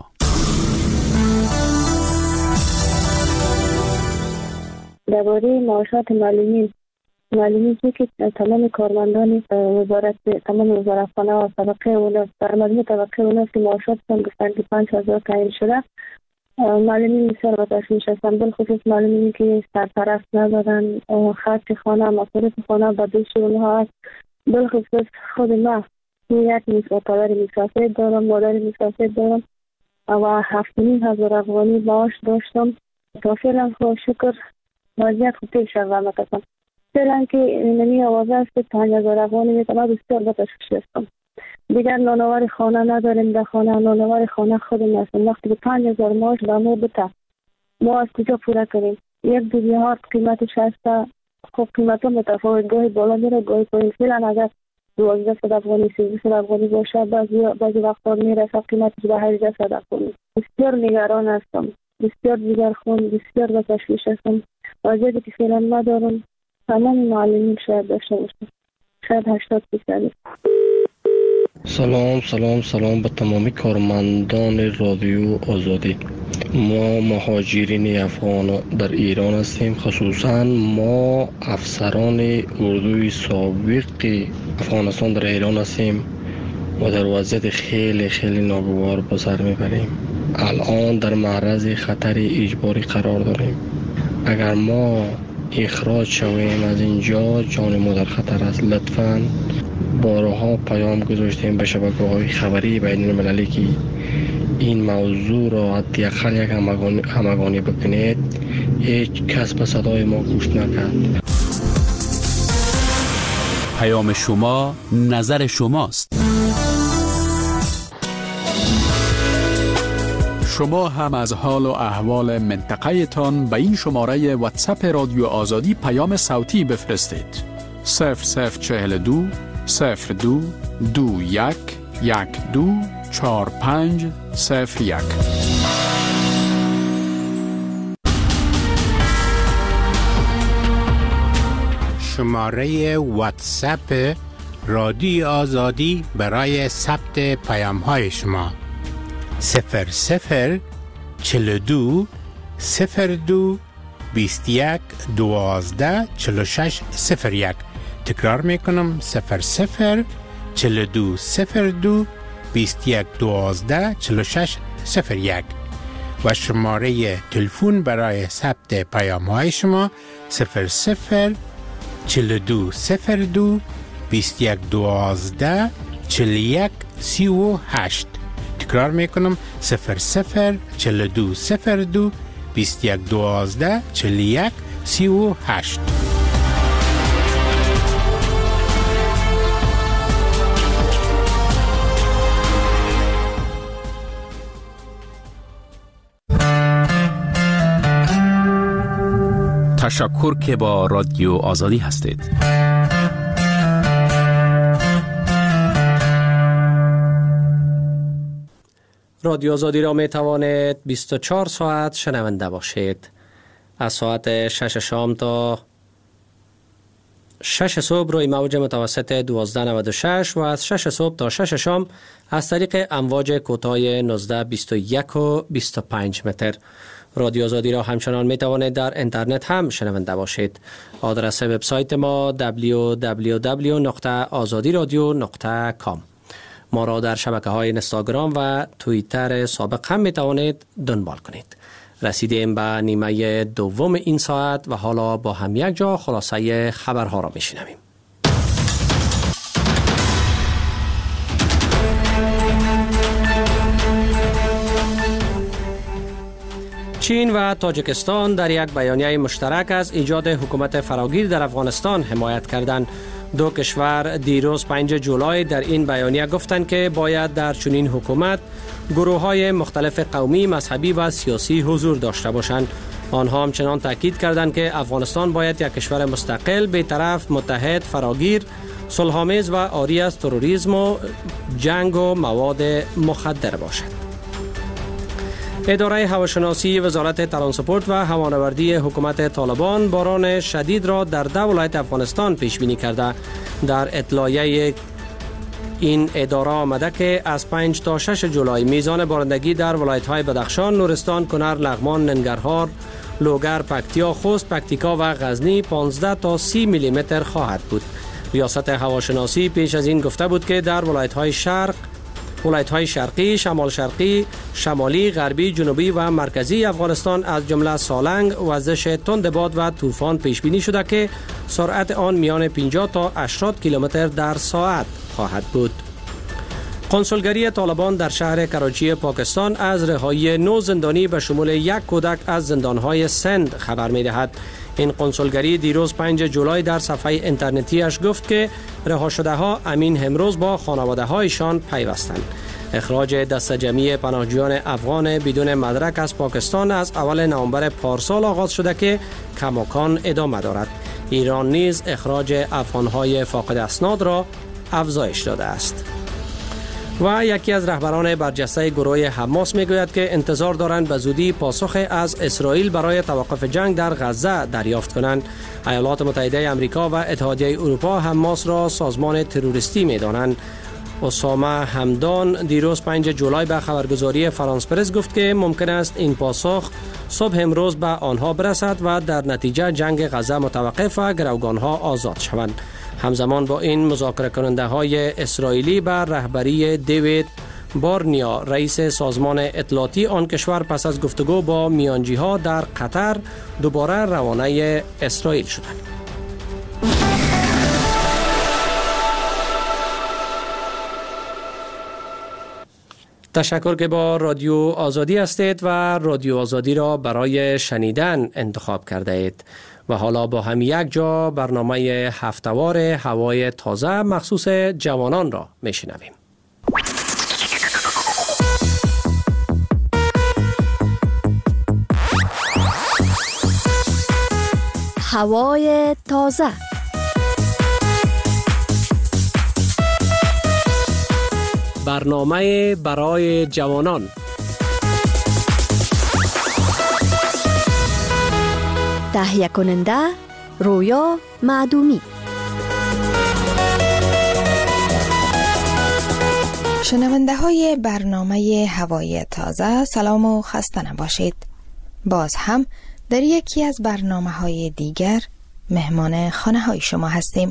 Speaker 16: درباره معاشات معلمین معلومی که تمام کارمندان وزارت تمام وزارتخانه و طبقه اول برنامه طبقه اول که معاشاتشان گفتن که پنج هزار تعیین شده. معلمین بسیار به تشویش هستند، بالخصوص معلمینی که سرپرست ندارن، خرج خانه مصارف خانه به دوش اونها است. بالخصوص خود ما یک پدر مسافر دارم، مادر مسافر دارم و هفت نیم هزار افغانی معاش داشتم. تا فعلا خود شکر وضعیت خوب پیش روان است. فعلا که نمی آوازه است که پنج هزار افغانی میتونه بسیار به تشویش هستم. دیگر نانوار خانه نداریم، در خانه نانوار خانه خودم هستم. وقتی که پنج هزار معاش به ما بده ما از کجا پوره کنیم؟ یک دو بیهار قیمتش هست. خب قیمت ها متفاوت، گاهی بالا میره گاهی پایین. فعلا اگر دوازده صد افغانی سیزده صد افغانی باشه بعضی بعضی وقتا میرسه قیمتش به هجده صد افغانی. بسیار نگران هستم، بسیار جگرخون، بسیار به تشویش هستم. وضعیتی که فعلا ندارم تمام معلمین شاید داشته باشم، شاید هشتاد فیصد.
Speaker 17: سلام سلام سلام به تمامی کارمندان رادیو آزادی. ما مهاجرین افغان در ایران هستیم، خصوصا ما افسران اردوی سابق افغانستان در ایران هستیم و در وضعیت خیلی خیلی ناگوار به سر میبریم. الان در معرض خطر اجباری قرار داریم. اگر ما اخراج شویم از اینجا جان ما در خطر است. لطفاً بارها پیام گذاشتیم به شبکه‌های خبری بین المللی که این موضوع را حداقل یک همگانی, همگانی بکنید. هیچ کس به صدای ما گوش نکرد.
Speaker 5: پیام شما نظر شماست.
Speaker 18: شما هم از حال و احوال منطقه تان به این شماره واتساپ رادیو آزادی پیام صوتی بفرستید. صفر صفر چهل دو صفر دو دو یک یک دو چهار پنج صفر یک.
Speaker 19: شماره واتساپ رادیو آزادی برای ثبت پیام های شما صفر صفر چهل دو صفر دو بیست یک دوازده چهل و شش صفر یک. تکرار میکنم صفر صفر چهل دو صفر دو بیست یک دوازده چهل و شش صفر یک و شماره تلفن برای ثبت پیام های شما صفر صفر چهل دو صفر دو بیست یک دوازده چهل یک سی و هشت. تکرار میکنم صفر صفر چهل دو صفر دو بیست یک دوازده چهل یک سی و هشت.
Speaker 5: تشکر که با رادیو آزادی هستید.
Speaker 1: رادیو آزادی را می توانید بیست و چهار ساعت شنونده باشید. از ساعت شش شام تا شش صبح روی موج متوسط دوازده نود و شش و از شش صبح تا شش شام از طریق امواج کوتاه نوزده بیست و یک و بیست و پنج متر. رادیو آزادی را همچنان می توانید در اینترنت هم شنونده باشید. آدرس وبسایت ما دبلیو دبلیو دبلیو نقطه آزادی رادیو نقطه کام. ما را در شبکه های اینستاگرام و توییتر سابق هم می توانید دنبال کنید. رسیدیم به نیمه دوم این ساعت و حالا با هم یک جا خلاصه خبرها را می شنویم. چین و تاجیکستان در یک بیانیه مشترک از ایجاد حکومت فراگیر در افغانستان حمایت کردند. دو کشور دیروز پنج جولای در این بیانیه گفتند که باید در چنین حکومت گروه‌های مختلف قومی، مذهبی و سیاسی حضور داشته باشند. آنها همچنان تاکید کردند که افغانستان باید یک کشور مستقل، بی‌طرف، متحد، فراگیر، صلح‌آمیز و عاری از تروریسم و جنگ و مواد مخدر باشد. اداره هواشناسی وزارت ترانسپورت و هوانوردی حکومت طالبان باران شدید را در دو ولایت افغانستان پیش بینی کرده. در اطلاعیه این اداره آمده که از پنج تا شش جولای میزان بارندگی در ولایت‌های بدخشان، نورستان، کنر، لغمان، ننگرهار، لوگر، پکتیا، خوست، پکتیکا و غزنی پانزده تا سی میلی متر خواهد بود. ریاست هواشناسی پیش از این گفته بود که در ولایت‌های شرق ولایت‌های شرقی، شمال شرقی، شمالی، غربی، جنوبی و مرکزی افغانستان از جمله سالنگ، وزش تند باد و طوفان پیش بینی شده که سرعت آن میان پنجاه تا هشتاد کیلومتر در ساعت خواهد بود. کنسولگری طالبان در شهر کراچی پاکستان از رهایی نو زندانی به شمول یک کودک از زندانهای سند خبر می‌دهد. این کنسولگری دیروز پنج جولای در صفحه اینترنتیش گفت که رها شده ها امین امروز با خانواده هایشان پیوستند. اخراج دست جمعی پناهجویان افغان بدون مدرک از پاکستان از اول نوامبر پارسال آغاز شده که کماکان ادامه دارد. ایران نیز اخراج افغانهای فاقد اسناد را افزایش داده است. و یکی از رهبران برجسته گروه حماس میگوید که انتظار دارند به زودی پاسخ از اسرائیل برای توقف جنگ در غزه دریافت کنند. ایالات متحده آمریکا و اتحادیه اروپا حماس را سازمان تروریستی میدانند. اسامه همدان دیروز پنج جولای به خبرگزاری فرانس پرس گفت که ممکن است این پاسخ صبح امروز به آنها برسد و در نتیجه جنگ غزه متوقف و گروگانها آزاد شوند. همزمان با این مذاکره کننده های اسرائیلی بر رهبری دیوید بارنیا رئیس سازمان اطلاعاتی آن کشور پس از گفتگو با میانجی ها در قطر دوباره روانه اسرائیل شدند. تشکر که با رادیو آزادی هستید و رادیو آزادی را برای شنیدن انتخاب کرده اید. و حالا با هم یک جا برنامه هفتهوار هوای تازه مخصوص جوانان را میشنویم.
Speaker 20: هوای تازه.
Speaker 1: برنامه برای جوانان.
Speaker 20: تهیه کننده رویا معدومی.
Speaker 21: شنونده های برنامه هوای تازه سلام و خسته نباشید. باز هم در یکی از برنامه های دیگر مهمان خانه های شما هستیم.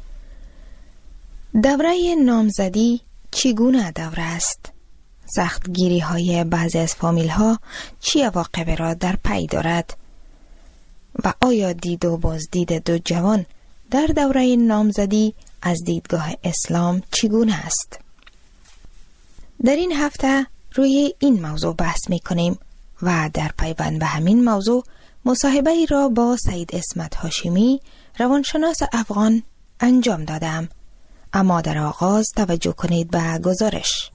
Speaker 21: دوره نامزدی چگونه دوره است؟ سختگیری های بعضی از فامیل ها چی عواقب را در پی دارد؟ و آیا دید و بازدید دو جوان در دوره نامزدی از دیدگاه اسلام چگونه است؟ در این هفته روی این موضوع بحث می کنیم و در پیوند به همین موضوع مصاحبه‌ای را با سید اسمت هاشمی روانشناس افغان انجام دادم. اما در آغاز توجه کنید به گزارش.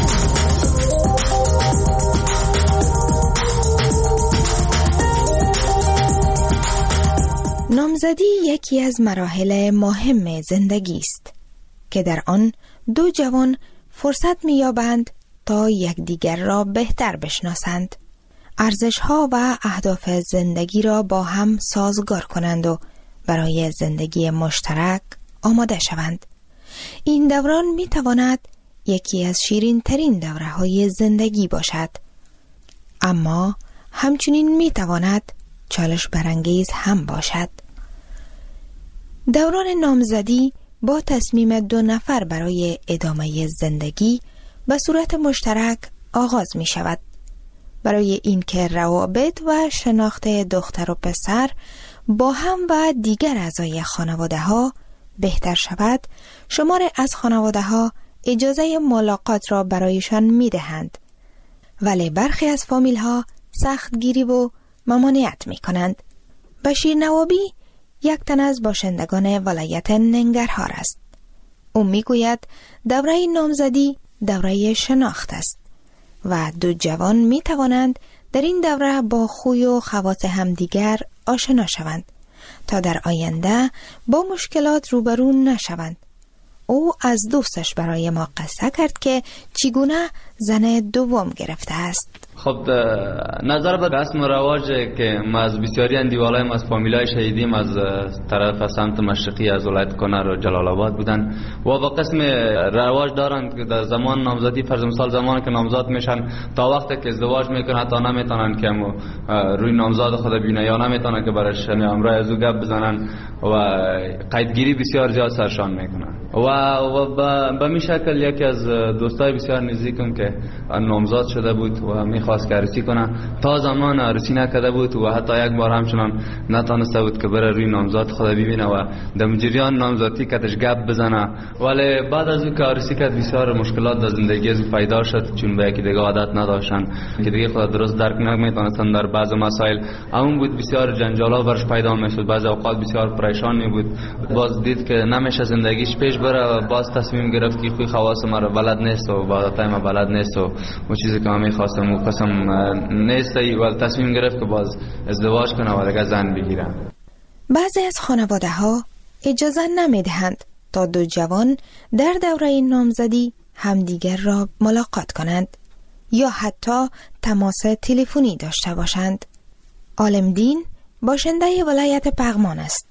Speaker 21: نامزدی یکی از مراحل مهم زندگی است که در آن دو جوان فرصت می‌یابند تا یکدیگر را بهتر بشناسند، ارزش‌ها و اهداف زندگی را با هم سازگار کنند و برای زندگی مشترک آماده شوند. این دوران می تواند یکی از شیرین ترین دوره های زندگی باشد، اما همچنین می تواند چالش برانگیز هم باشد. دوران نامزدی با تصمیم دو نفر برای ادامه زندگی به صورت مشترک آغاز می شود. برای اینکه روابط و شناخت دختر و پسر با هم و دیگر اعضای خانواده ها بهتر شود، شمار از خانواده ها اجازه ملاقات را برایشان می دهند، ولی برخی از فامیل ها سختگیری و ممانعت می کنند. بشیر نوابی یک تن از باشندگان ولایت ننگرهار است. او می گوید دوره نامزدی دوره شناخت است و دو جوان می توانند در این دوره با خوی و خواص همدیگر آشنا شوند تا در آینده با مشکلات روبرو نشوند. او از دوستش برای ما قصه کرد که چگونه زن دوم گرفته است.
Speaker 2: خب نظر به رسم و رواج که ما از بسیاری اندیوالای از فامیلای شهیدیم از طرف سمت مشرقی از ولایت کنر و جلال آباد بودن و با قسم رواج دارند که در زمان نامزدی فرض مثال زمان که نامزاد میشن تا وقتی که ازدواج میکنن تا نمیتونن که روی نامزاد خود ببینن یا نمیتونن که برش همراه از او گپ بزنن و قیدگیری بسیار زیاد سرشان میکنن و و به می شکل یکی از دوستای بسیار نزدیکم که نامزاد شده بود و میخواست که عروسی کنه، تا زمان عروسی نکرده بود و حتی یک بار همچنان نتونسته بود که بره روی نامزاد خود ببینه و در جریان نامزادی کتش گپ بزنه. ولی بعد از اون که عروسی کرد بسیار مشکلات در زندگی از پیدا شد، چون به یکی دیگه عادت نداشتن که دیگه خود درست درک نمیتونستن در بعض مسائل. اون بود بسیار جنجالا برش پیدا میشد، بعضی اوقات بسیار پریشانی بود. باز دید که نمیشه زندگیش پیش بره، باز تصمیم گرفت که خوی خواص ما رو بلد نیست و عادتای ما بلد نیست و اون چیزی که من میخواستم و قسم نیست و تصمیم گرفت که باز ازدواج کنه و دیگه زن بگیره.
Speaker 21: بعضی از خانواده ها اجازه نمیدهند تا دو جوان در دوره نامزدی همدیگر را ملاقات کنند یا حتی تماس تلفنی داشته باشند. عالمدین باشنده ولایت پغمان است.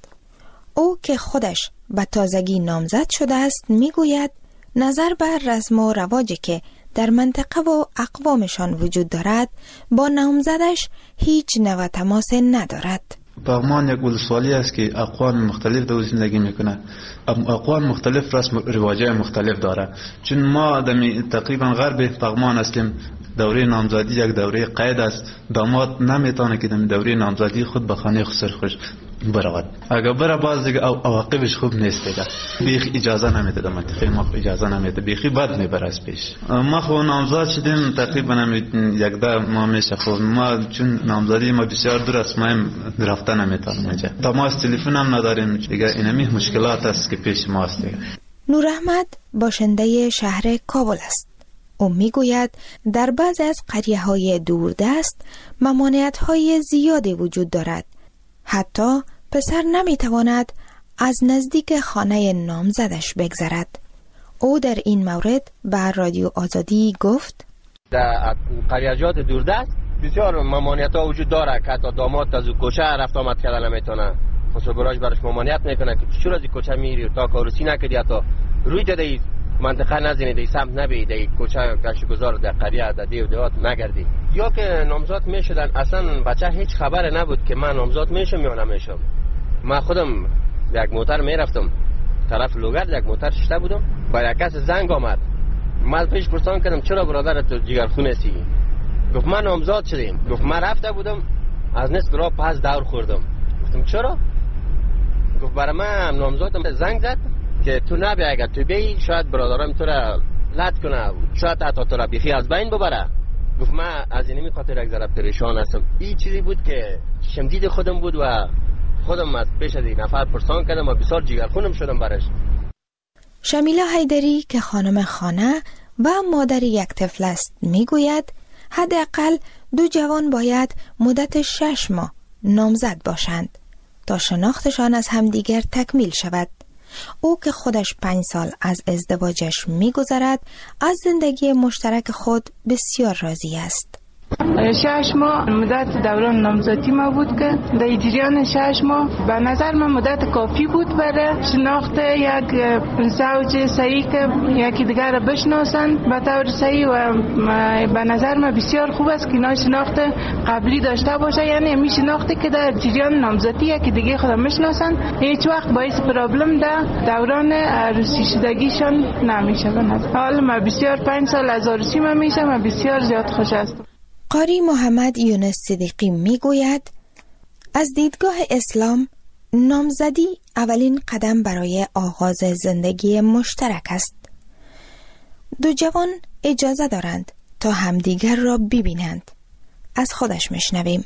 Speaker 21: او که خودش به تازگی نامزد شده است میگوید نظر بر رسم و رواجی که در منطقه و اقوامشان وجود دارد با نامزدش هیچ نوع تماس ندارد.
Speaker 22: پغمان یک ولسوالی است که اقوام مختلف در زندگی میکنه. اقوام مختلف رسم و رواجای مختلف داره. چون ما دمی تقریبا غرب پغمان هستیم، دوره نامزدی یک دوره قید است. داماد نمیتونه که در دوره نامزدی خود به خانه خسر خوش برود. اگر بره باز دیگه عواقبش خوب نیست دیگه. بیخ اجازه نمیده، در منطقه ما اجازه نمیده، بیخی بد میبره از پیش. ما خو نامزد شدیم تقریبا یک ده ماه میشه. خب ما چون نامزدی ما بسیار دور است، ما رفته نمیتونیم اونجا. تماس تلفن هم نداریم دیگه. اینمی مشکلات است که پیش ما است دیگه.
Speaker 21: نور احمد باشنده شهر کابل است. او میگوید در بعضی از قریه های دوردست ممانعت های زیادی وجود دارد. حتی پسر نمیتواند از نزدیک خانه نامزدش بگذرد. او در این مورد به رادیو آزادی گفت
Speaker 23: در قریه‌جات دوردست بسیار ممانعت ها وجود داره که حتی داماد از کوچه رفت آمد کردن نمیتونه. خصوصا براش برش ممانعت میکنه که چرا از کوچه میری تا کارسی نکردی، حتی روی داده منطقه نزینی، دی سمت نبی، دی کوچه گشت گذار در قریه در دیو دیوات نگردی. یا که نامزاد میشدن اصلا بچه هیچ خبر نبود که من نامزاد میشم یا نمیشم. من خودم یک موتر میرفتم طرف لوگرد، یک موتر شته بودم، با یک کس زنگ آمد. من پیش پرسان کردم چرا برادر تو جگرخونه سی؟ گفت من نامزاد شدیم. گفت من رفته بودم از نصف راه پس دور خوردم. گفتم چرا؟ گفت برای من نامزادم زنگ زد که تو نبی، اگر تو بی شاید برادرم تو را لط کنه، شاید حتی تو را بیخی از بین ببره. گفت من از اینمی خاطر یک ذره پریشان هستم. این چیزی بود که شمدید خودم بود و خودم از پیش از این نفر پرسان کردم و بسیار جگرخونم شدم برش.
Speaker 21: شمیلا حیدری که خانم خانه و مادر یک طفل است میگوید حداقل دو جوان باید مدت شش ماه نامزد باشند تا شناختشان از همدیگر تکمیل شود. او که خودش پنج سال از ازدواجش میگذرد از زندگی مشترک خود بسیار راضی است.
Speaker 3: شش ماه مدت دوران نامزدی ما بود که در جریان شش ماه به نظر من مدت کافی بود برای شناخت یک زوج صحیح که یکی دیگر را بشناسن به طور صحیح و به نظر من بسیار خوب است که اینا شناخت قبلی داشته باشه، یعنی می شناختی که در جریان نامزدی یکی دیگه خودم میشناسن هیچ وقت باعث پرابلم در دوران عروسی شدگیشان نمیشه. به نظر حالا من بسیار پنج سال از عروسی من میشم و بسیار زیاد خوش هستم.
Speaker 21: قاری محمد یونس صدیقی میگوید از دیدگاه اسلام نامزدی اولین قدم برای آغاز زندگی مشترک است. دو جوان اجازه دارند تا همدیگر را ببینند. از خودش میشنویم.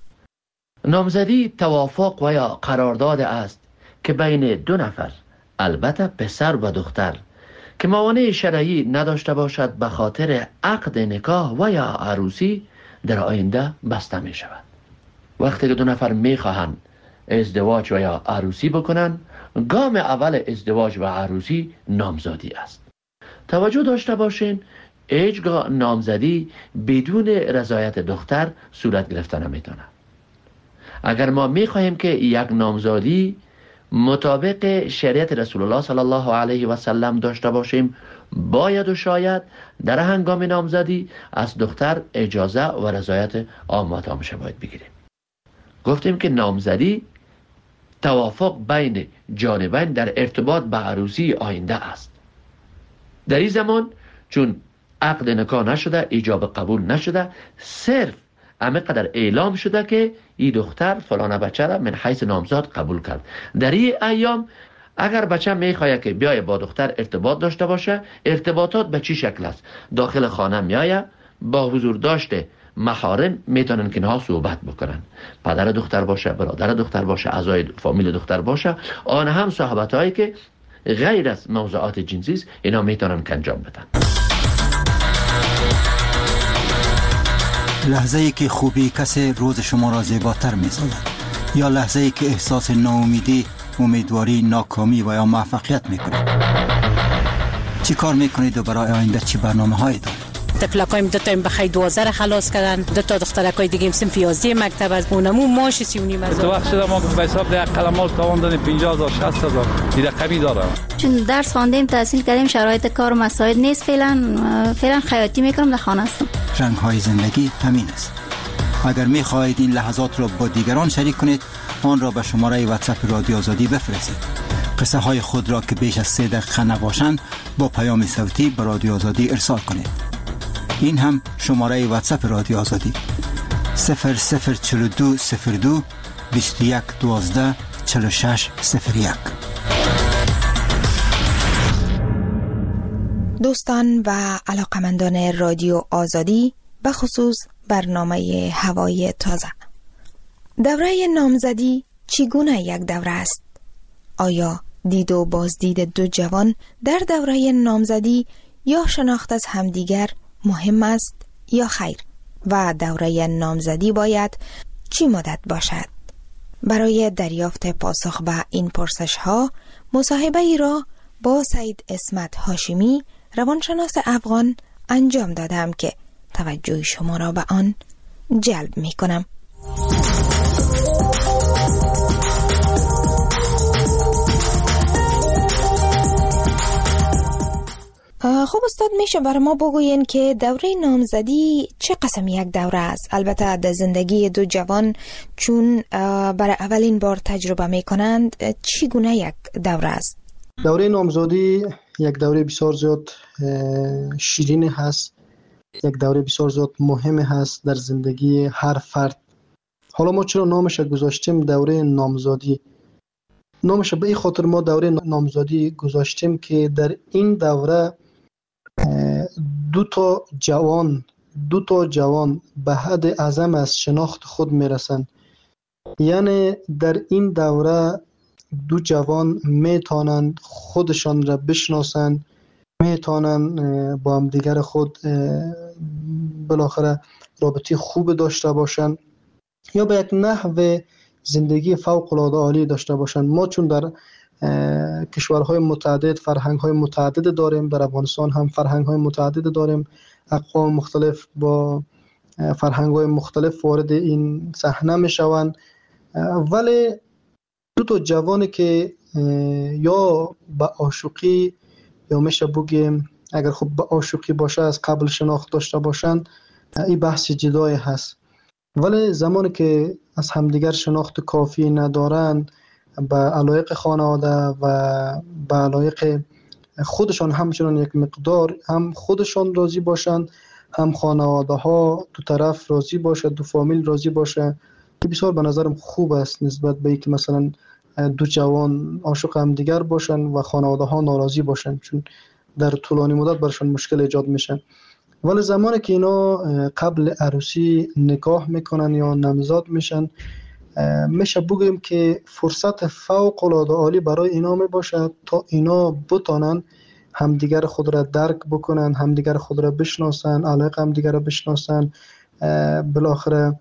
Speaker 10: نامزدی توافق و یا قرارداد است که بین دو نفر، البته پسر و دختر، که موانع شرعی نداشته باشد به خاطر عقد نکاح و یا عروسی در آینده بسته می شود. وقتی که دو نفر می خواهند ازدواج و یا عروسی بکنند، گام اول ازدواج و عروسی نامزدی است. توجه داشته باشین هیچگاه نامزدی بدون رضایت دختر صورت گرفته نمیتونه. اگر ما می خواهیم که یک نامزدی مطابق شریعت رسول الله صلی الله علیه و سلم داشته باشیم، باید و شاید در هنگام نامزدی از دختر اجازه و رضایت آماتامش باید بگیریم. گفتیم که نامزدی توافق بین جانبین در ارتباط به عروسی آینده است. در این زمان چون عقد نکاح نشده، ایجاب قبول نشده، صرف همه قدر اعلام شده که این دختر فلانه بچه را من حیث نامزاد قبول کرد. در این ایام اگر بچه میخواه که بیای با دختر ارتباط داشته باشه، ارتباطات به چی شکل است؟ داخل خانه میایه، با حضور داشته محارم میتونن که اینها صحبت بکنن، پدر دختر باشه، برادر دختر باشه، اعضای فامیل دختر باشه، آن هم صحبت هایی که غیر از موضوعات جنسی است، اینا میتونن که انجام بدن.
Speaker 12: لحظه ای که خوبی کسی روز شما را زیباتر می‌سازد، یا لحظه ای که احساس ناامیدی، امیدواری، ناکامی و یا موفقیت میکنید. چی کار میکنید و برای آینده چی برنامه هایی دارید؟
Speaker 24: تفلقایم دو تا بخای دوازده خلاص کردن، دو تا دخترکای دیگه هم صنف یازده مکتب از اونمو ماش سی و نیم هزار.
Speaker 25: تو وقت شده ما به حساب ده قلمال تاوان دادیم پنجاه هزار شصت هزار دیگه کمی داره.
Speaker 26: چون درس خواندیم، تحصیل کردیم، شرایط کار مساعد نیست، فعلا فعلا خیاطی میکنم، در خانه هستم.
Speaker 12: رنگ های زندگی همین است. اگر میخواهید این لحظات را با دیگران شریک کنید، آن را به شماره واتساپ رادیو آزادی بفرستید. قصه های خود را که بیش از سه دقیقه نباشند با پیام صوتی به رادیو آزادی ارسال کنید. این هم شماره واتساپ رادیو آزادی صفر صفر چهل و دو صفر دو بیست و یک دوازده چهل و شش صفر یک.
Speaker 21: دوستان و علاقمندان رادیو آزادی، به خصوص برنامه هوای تازه، دوره نامزدی چگونه یک دوره است؟ آیا دید و بازدید دو جوان در دوره نامزدی یا شناخت از همدیگر مهم است یا خیر؟ و دوره نامزدی باید چی مدت باشد؟ برای دریافت پاسخ به این پرسش ها مصاحبه ای را با سید اسمت هاشمی، روانشناس افغان انجام دادم که توجه شما را به آن جلب می کنم. خب استاد، میشه برای ما بگوین که دوره نامزدی چه قسم یک دوره است؟ البته در زندگی دو جوان چون برای اولین بار تجربه میکنند، چگونه یک دوره است؟
Speaker 27: دوره نامزدی یک دوره بسیار زیاد شیرین هست، یک دوره بسیار زیاد مهم هست در زندگی هر فرد. حالا ما چرا نامش گذاشتیم دوره نامزدی؟ نامش به این خاطر ما دوره نامزدی گذاشتیم که در این دوره دو تا جوان دو تا جوان به حد اعظم از شناخت خود میرسند. یعنی در این دوره دو جوان میتونند خودشان را بشناسند، میتونند با هم دیگر خود بالاخره رابطه خوب داشته باشند یا به یک نحو زندگی فوق العاده عالی داشته باشند. ما چون در کشورهای متعدد فرهنگ‌های متعدد داریم، در افغانستان هم فرهنگ‌های متعدد داریم، اقوام مختلف با فرهنگ‌های مختلف وارد این صحنه میشوند. ولی دو تا جوانی که یا به عاشقی یا میشه بگیم اگر خب به عاشقی باشه از قبل شناخت داشته باشند، این بحث جدایی هست. ولی زمانی که از همدیگر شناخت کافی ندارند، به علایق خانواده و به علایق خودشان همچنان یک مقدار هم خودشان راضی باشند، هم خانواده ها دو طرف راضی باشه، دو فامیل راضی باشه، که بسیار به نظرم خوب است نسبت به اینکه مثلا دو جوان عاشق هم دیگر باشن و خانواده ها ناراضی باشن، چون در طولانی مدت برشان مشکل ایجاد میشه. ولی زمانی که اینا قبل عروسی نکاح میکنن یا نامزاد میشن، میشه بگیم که فرصت فوق العاده عالی برای اینا میباشه تا اینا بتونن همدیگر خود را درک بکنن، همدیگر خود را بشناسن، علایق همدیگر را بشناسن، بالاخره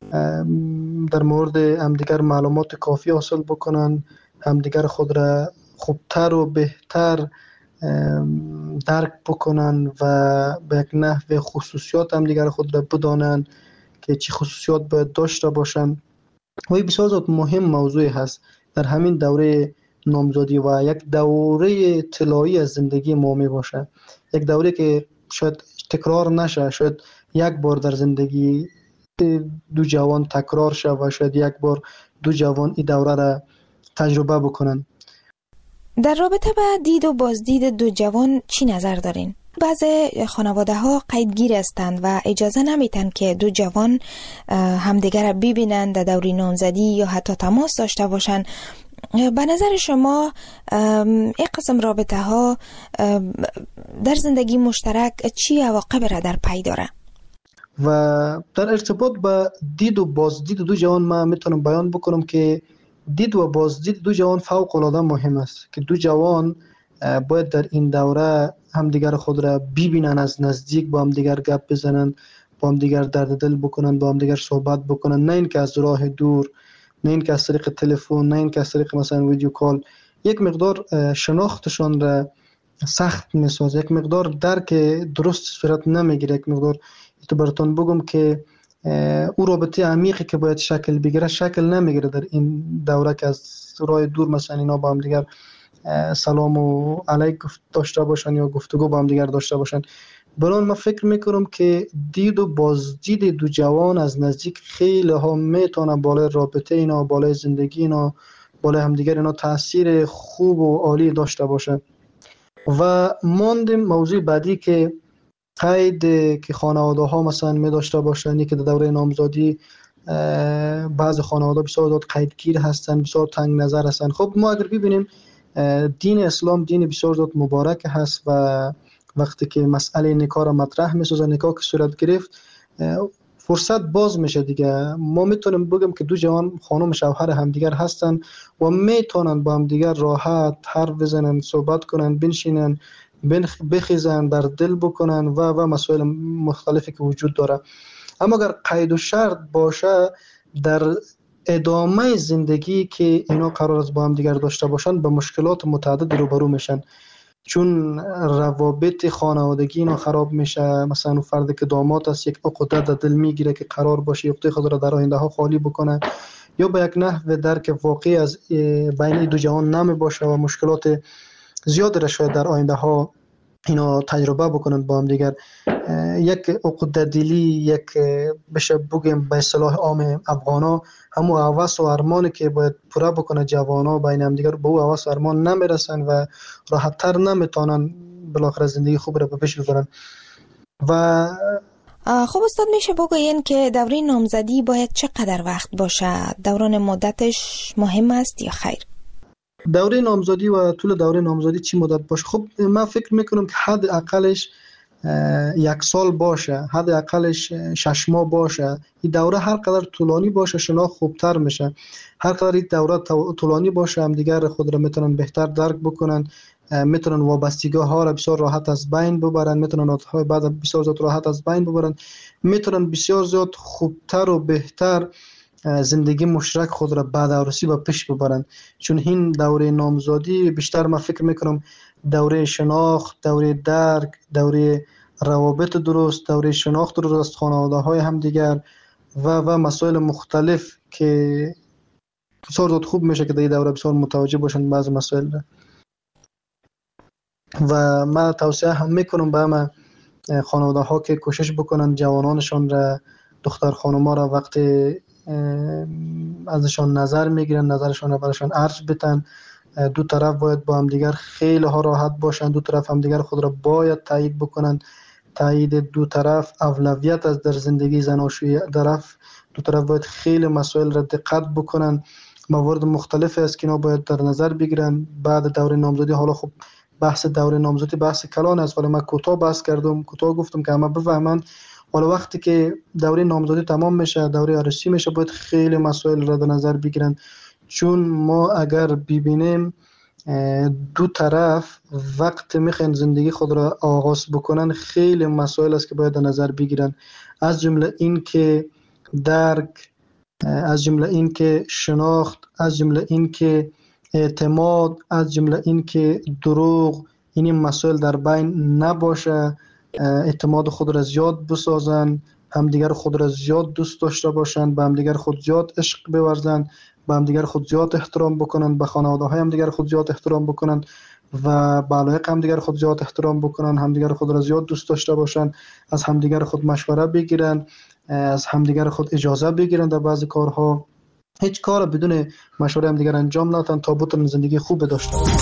Speaker 27: در مورد همدیگر معلومات کافی حاصل بکنن، همدیگر خود را خوبتر و بهتر درک بکنن و به یک نحو خصوصیات همدیگر خود را بدانن که چه خصوصیات باید داشته باشن. و این بسیار زیاد مهم موضوعی هست در همین دوره نامزادی و یک دوره طلایی از زندگی ما می باشه، یک دوره که شاید تکرار نشه، شاید یک بار در زندگی دو جوان تکرار شه و شاید یک بار دو جوان این دوره را تجربه بکنن.
Speaker 21: در رابطه با دید و بازدید دو جوان چی نظر دارین؟ بعضی خانواده ها قیدگیر هستند و اجازه نمیتن که دو جوان همدیگر را ببینن در دوره نامزدی یا حتی تماس داشته باشن. به نظر شما این قسم رابطه ها در زندگی مشترک چی عواقب را در پی داره؟
Speaker 27: و در ارتباط با دید و بازدید دو جوان من میتونم بیان بکنم که دید و بازدید دو جوان فوق العاده مهم است که دو جوان باید در این دوره همدیگر خود را ببینن، از نزدیک با همدیگر گپ بزنن، با همدیگر درد دل بکنن، با همدیگر صحبت بکنن، نه اینکه از راه دور، نه اینکه از طریق تلفن، نه اینکه از طریق مثلا ویدیو کال. یک مقدار شناختشان را سخت میسازه، یک مقدار درک درست صورت نمیگیره، یک مقدار تو براتون بگم که او رابطه عمیقی که باید شکل بگیره شکل نمیگیره در این دوره که از راه دور مثلا اینا با هم دیگر سلام و علیک داشته باشن یا گفتگو با هم دیگر داشته باشن. برای من فکر میکنم که دید و بازدید دو جوان از نزدیک خیلی ها میتونه بالای رابطه اینا، بالای زندگی اینا، بالای همدیگر اینا تاثیر خوب و عالی داشته باشه. و ماندیم موضوع بعدی که قید که خانواده ها مثلا می داشته باشند که در دوره نامزادی بعض خانواده بسیار زیاد قیدگیر هستند، بسیار تنگ نظر هستند. خب ما اگر ببینیم دین اسلام دین بسیار زیاد مبارک هست و وقتی که مسئله نکاح را مطرح می‌سازه، نکاح که صورت گرفت فرصت باز میشه دیگه. ما میتونیم بگیم که دو جوان خانم شوهر همدیگر هستند و میتونن با همدیگر راحت حرف بزنن، صحبت کنن، بنشینن، بخیزن، در دل بکنن و و مسائل مختلفی که وجود داره. اما اگر قید و شرط باشه در ادامه زندگی که اینا قرار است با هم دیگر داشته باشن به مشکلات متعدد روبرو میشن، چون روابط خانوادگی اینا خراب میشه. مثلا فردی که داماد است یک عقده در دل میگیره که قرار باشه عقده خود را در آینده ها خالی بکنه، یا به یک نحو درک واقعی از بین دو جوان نمی باشه و مشکلات زیاد را شاید در آینده ها اینا تجربه بکنن با هم دیگر. یک عقده دلی، یک بشه بگیم به اصطلاح عام افغانا همون هوس و ارمانی که باید پوره بکنه جوانا بین هم دیگر به او هوس و ارمان نمیرسن و راحت تر نمیتونن بالاخره زندگی خوب را به پیش ببرن. و
Speaker 21: خب استاد میشه بگوین که دوره نامزدی باید چقدر وقت باشه؟ دوران مدتش مهم است یا خیر؟
Speaker 27: دوره نامزدی و طول دوره نامزدی چی مدت باشه؟ خب من فکر میکنم که حد اقلش یک سال باشه، حد اقلش شش ماه باشه. این دوره هر قدر طولانی باشه شناخت خوبتر میشه، هر قدر این دوره طولانی باشه هم دیگر خود را میتونن بهتر درک بکنن، میتونن وابستگی ها را بسیار راحت از بین ببرن، میتونن عادتهای بعد بسیار زیاد راحت از بین ببرن، میتونن بسیار زیاد خوبتر و بهتر زندگی مشترک خود را بعد عروسی به پیش ببرن. چون این دوره نامزادی بیشتر من فکر میکنم دوره شناخت، دوره درک، دوره روابط درست، دوره شناخت درست، خانواده های همدیگر و و مسائل مختلف که بسیار زود خوب میشه که در این دوره بسیار متوجه باشن بعض مسائل را. و من توصیه هم میکنم به همه خانواده ها که کوشش بکنن جوانانشان را، دختر خانم ها را وقتی ازشان نظر میگیرن نظرشان را برشان عرض بتن. دو طرف باید با هم دیگر خیلی ها راحت باشن، دو طرف هم دیگر خود را باید تایید بکنن. تایید دو طرف اولویت است در زندگی زناشویی. طرف دو طرف باید خیلی مسائل را دقت بکنن. موارد مختلفی است که اینا باید در نظر بگیرن بعد دوره نامزدی. حالا خب بحث دوره نامزدی بحث کلان است، ولی من کوتاه بحث کردم، کوتاه گفتم که همه بفهمن. حالا وقتی که دوره نامزدی تمام میشه، دوره عروسی میشه، باید خیلی مسائل را در نظر بگیرن. چون ما اگر ببینیم دو طرف وقت میخوان زندگی خود را آغاز بکنن، خیلی مسائل است که باید در نظر بگیرن. از جمله این که درک، از جمله این که شناخت، از جمله این که اعتماد، از جمله این که دروغ، این مسائل در بین نباشه. اعتماد خود را زیاد بسازن، همدیگر خود را زیاد دوست داشته باشند، به همدیگر خود زیاد عشق بورزند، به همدیگر خود زیاد احترام بکنن، به خانواده های همدیگر خود زیاد احترام بکنن و به علایق همدیگر خود زیاد احترام بکنن، همدیگر خود را زیاد دوست داشته باشن، از همدیگر خود مشوره بگیرن، از همدیگر خود اجازه بگیرن در بعضی کارها. هیچ کار بدون مشوره همدیگر انجام ندن تا بتونن زندگی خوب داشته باشن.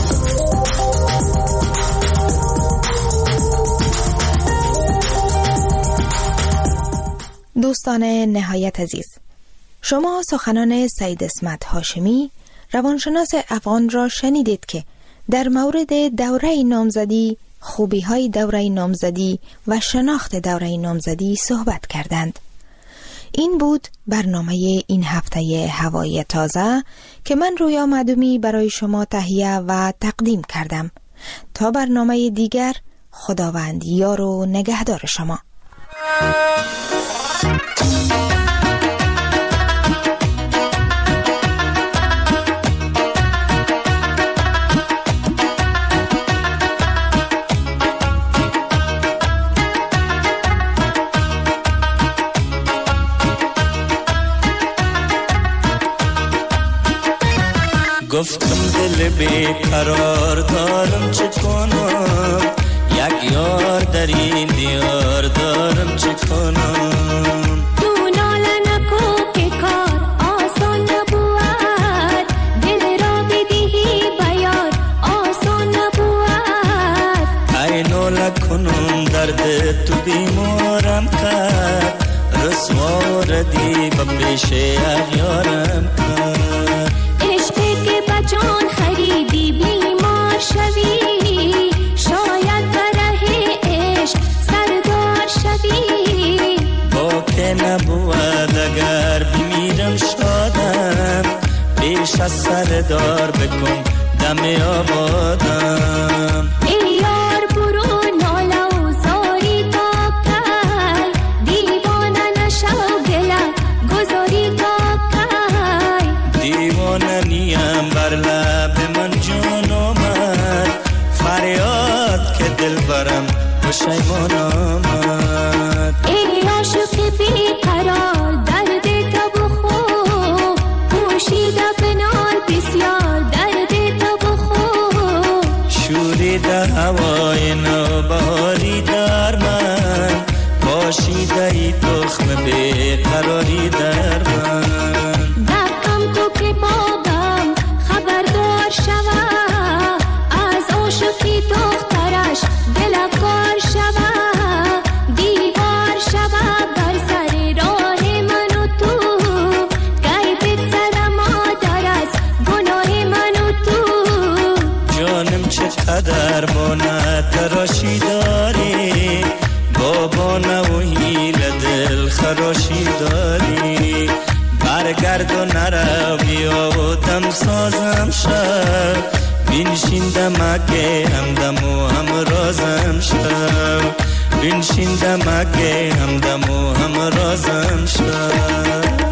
Speaker 21: دوستان نهایت عزیز، شما سخنان سید اسمت هاشمی روانشناس افغان را شنیدید که در مورد دوره نامزدی، خوبی های دوره نامزدی و شناخت دوره نامزدی صحبت کردند. این بود برنامه این هفته هوای تازه که من رویا معدومی برای شما تهیه و تقدیم کردم. تا برنامه دیگر، خداوند یار و نگهدار شما.
Speaker 4: گفتم دل بی قرار دارم چه کنم، یک یار در این دیار دارم چه کنم.
Speaker 6: تو ناله نکو که کار آسان نبود، دل را بدهی بیار آسان نبود.
Speaker 4: ای ناله کنم درد تو بیمارم کرد، رسوا ردی به پیش اغیارم کرد.
Speaker 6: جان خریدی بیمار شوی، شاید بره عشق سردار شوی.
Speaker 4: با که نبود اگر بمیرم شادم، پیش از سردار بکن دم آبادم.
Speaker 6: ای یار برو ناله و زاری تا کی، دیوانه نشو گله گذاری تا کی.
Speaker 4: دیوانه نیم بر لب من جون آمد، فریاد که دل برم پشیمان آمد.
Speaker 6: ای عاشق بی قرار درد تو بخور، پوشیده بنال بسیار درد تو بخور.
Speaker 4: شوریده هوای نوبهاری در من، پاشیده ای تخم بی قراری در من.
Speaker 6: دقم تو که بابم خبردار شوه، از عاشقی دخترش دلکار شوه. دیوار شوه بر سر راه من و تو، غیبت سر مادر از گناه من و تو.
Speaker 4: جانم چقدر بانه تراشی داری، بابا نو هیل دل خراشی داری. برگرد و نرو بیا و دم سازم شد، بینشین دمکه همدم و همرازم شد. بینشین دمکه همدم و همرازم شد.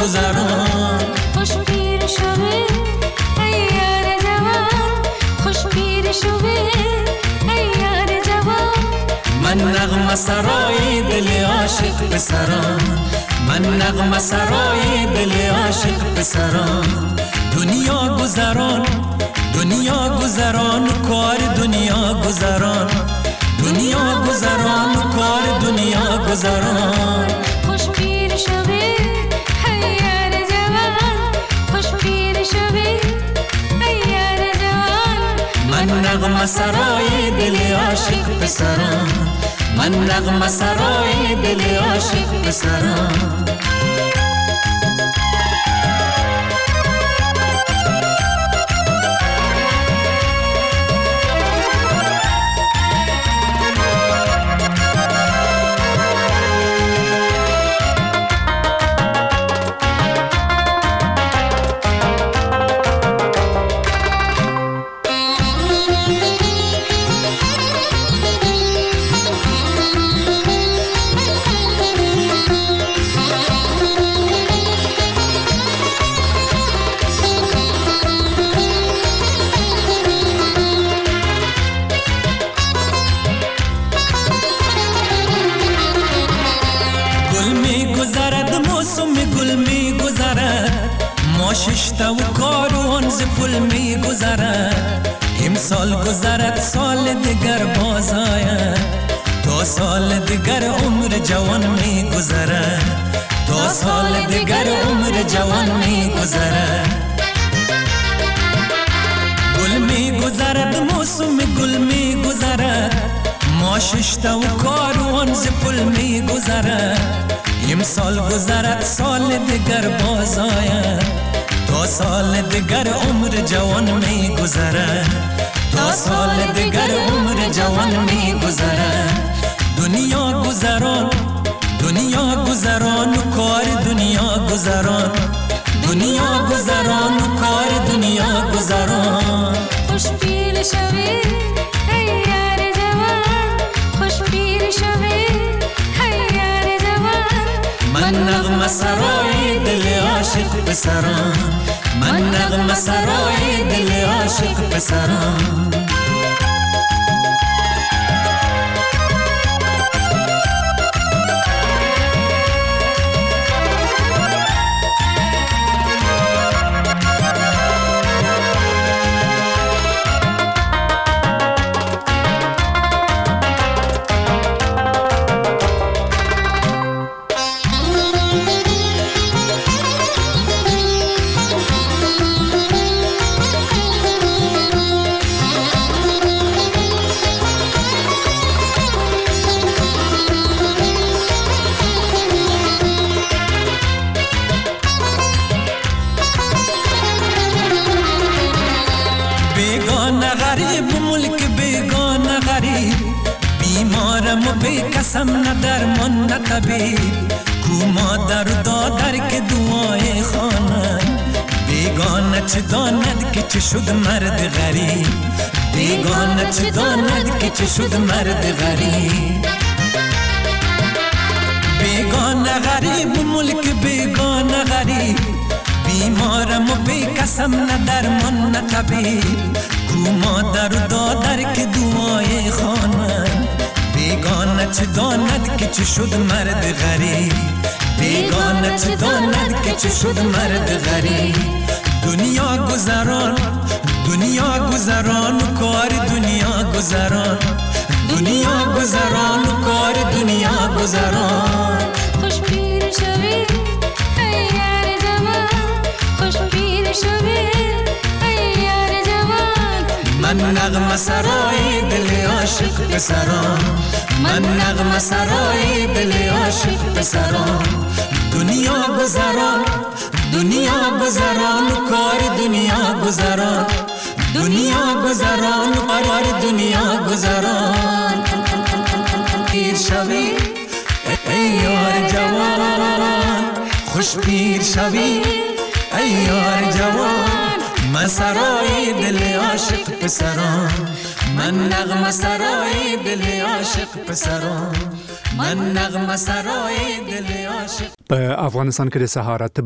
Speaker 4: گذران
Speaker 6: خوش پیر شوی ای یار جوان خوش پیر شوی ای یار جوان
Speaker 4: من نغمه سرای دل عاشق پسران من نغمه سرای دل عاشق پسران دنیا گذران دنیا گذران کار دنیا گذران دنیا گذران کار دنیا گذران
Speaker 6: خوش پیر شوی ای یار جوان خوش پیر شوی ای یار جوان
Speaker 4: من نغمه سرای دل عاشق پسران من نغمه سرای دل عاشق پسران ششتا و کاروان ز پل می گذرد امسال گذرد سال دیگر باز آید تا سال دیگر عمر جوان می گذرد تا سال دیگر عمر جوان می گذرد گل می گذرد موسم گل می گذرد ما ششتا و کاروان ز پل می گذرد امسال گذرد سال دیگر باز آید تا سال دیگر عمر جوان می گذرد تا سال دیگر عمر جوان می گذرد دنیا گذران دنیا گذران و کار دنیا گذران دنیا گذران و کار دنیا گذران
Speaker 6: خوش پیر شوی ای یار جوان خوش پیر شوی ای یار جوان
Speaker 4: من نغمه سرای دل عاشق پسران من نغمه سرای دل عاشق پسران قسم نه درمان نه طبیب کو مادر و دادر که دعای خانه بیگانه چه داند که چه شد مرد غریب بیگانه چه داند که چه شد مرد غریب بیگانه غریب ملک بیگانه غریب بیمارم و بی قسم نه درمان نه طبیب کو مادر و دادر که دعای خانه بیگانه چه داند که چه شد مرد غریب بیگانه چه داند که چه شد مرد غریب دنیا گذران دنیا گذران و کار دنیا گذران دنیا گذران و کار دنیا گذران
Speaker 6: خوش پیر شوی ای یار جوان خوش پیر شوی ای یار جوان
Speaker 4: من نغمه سرای دل عاشق پسران من نغمه سرای دل عاشق پسران دنیا گذران دنیا گذران و کار دنیا گذران دنیا گذران و کار دنیا گذران پیر شوی ای یار جوان خوش پیر شوی ای یار جوان من سرای دل عاشق پسران من نغمه سرای دل عاشق پسران من نغمه سرای دل عاشق
Speaker 7: په افغانستان کې د سهارت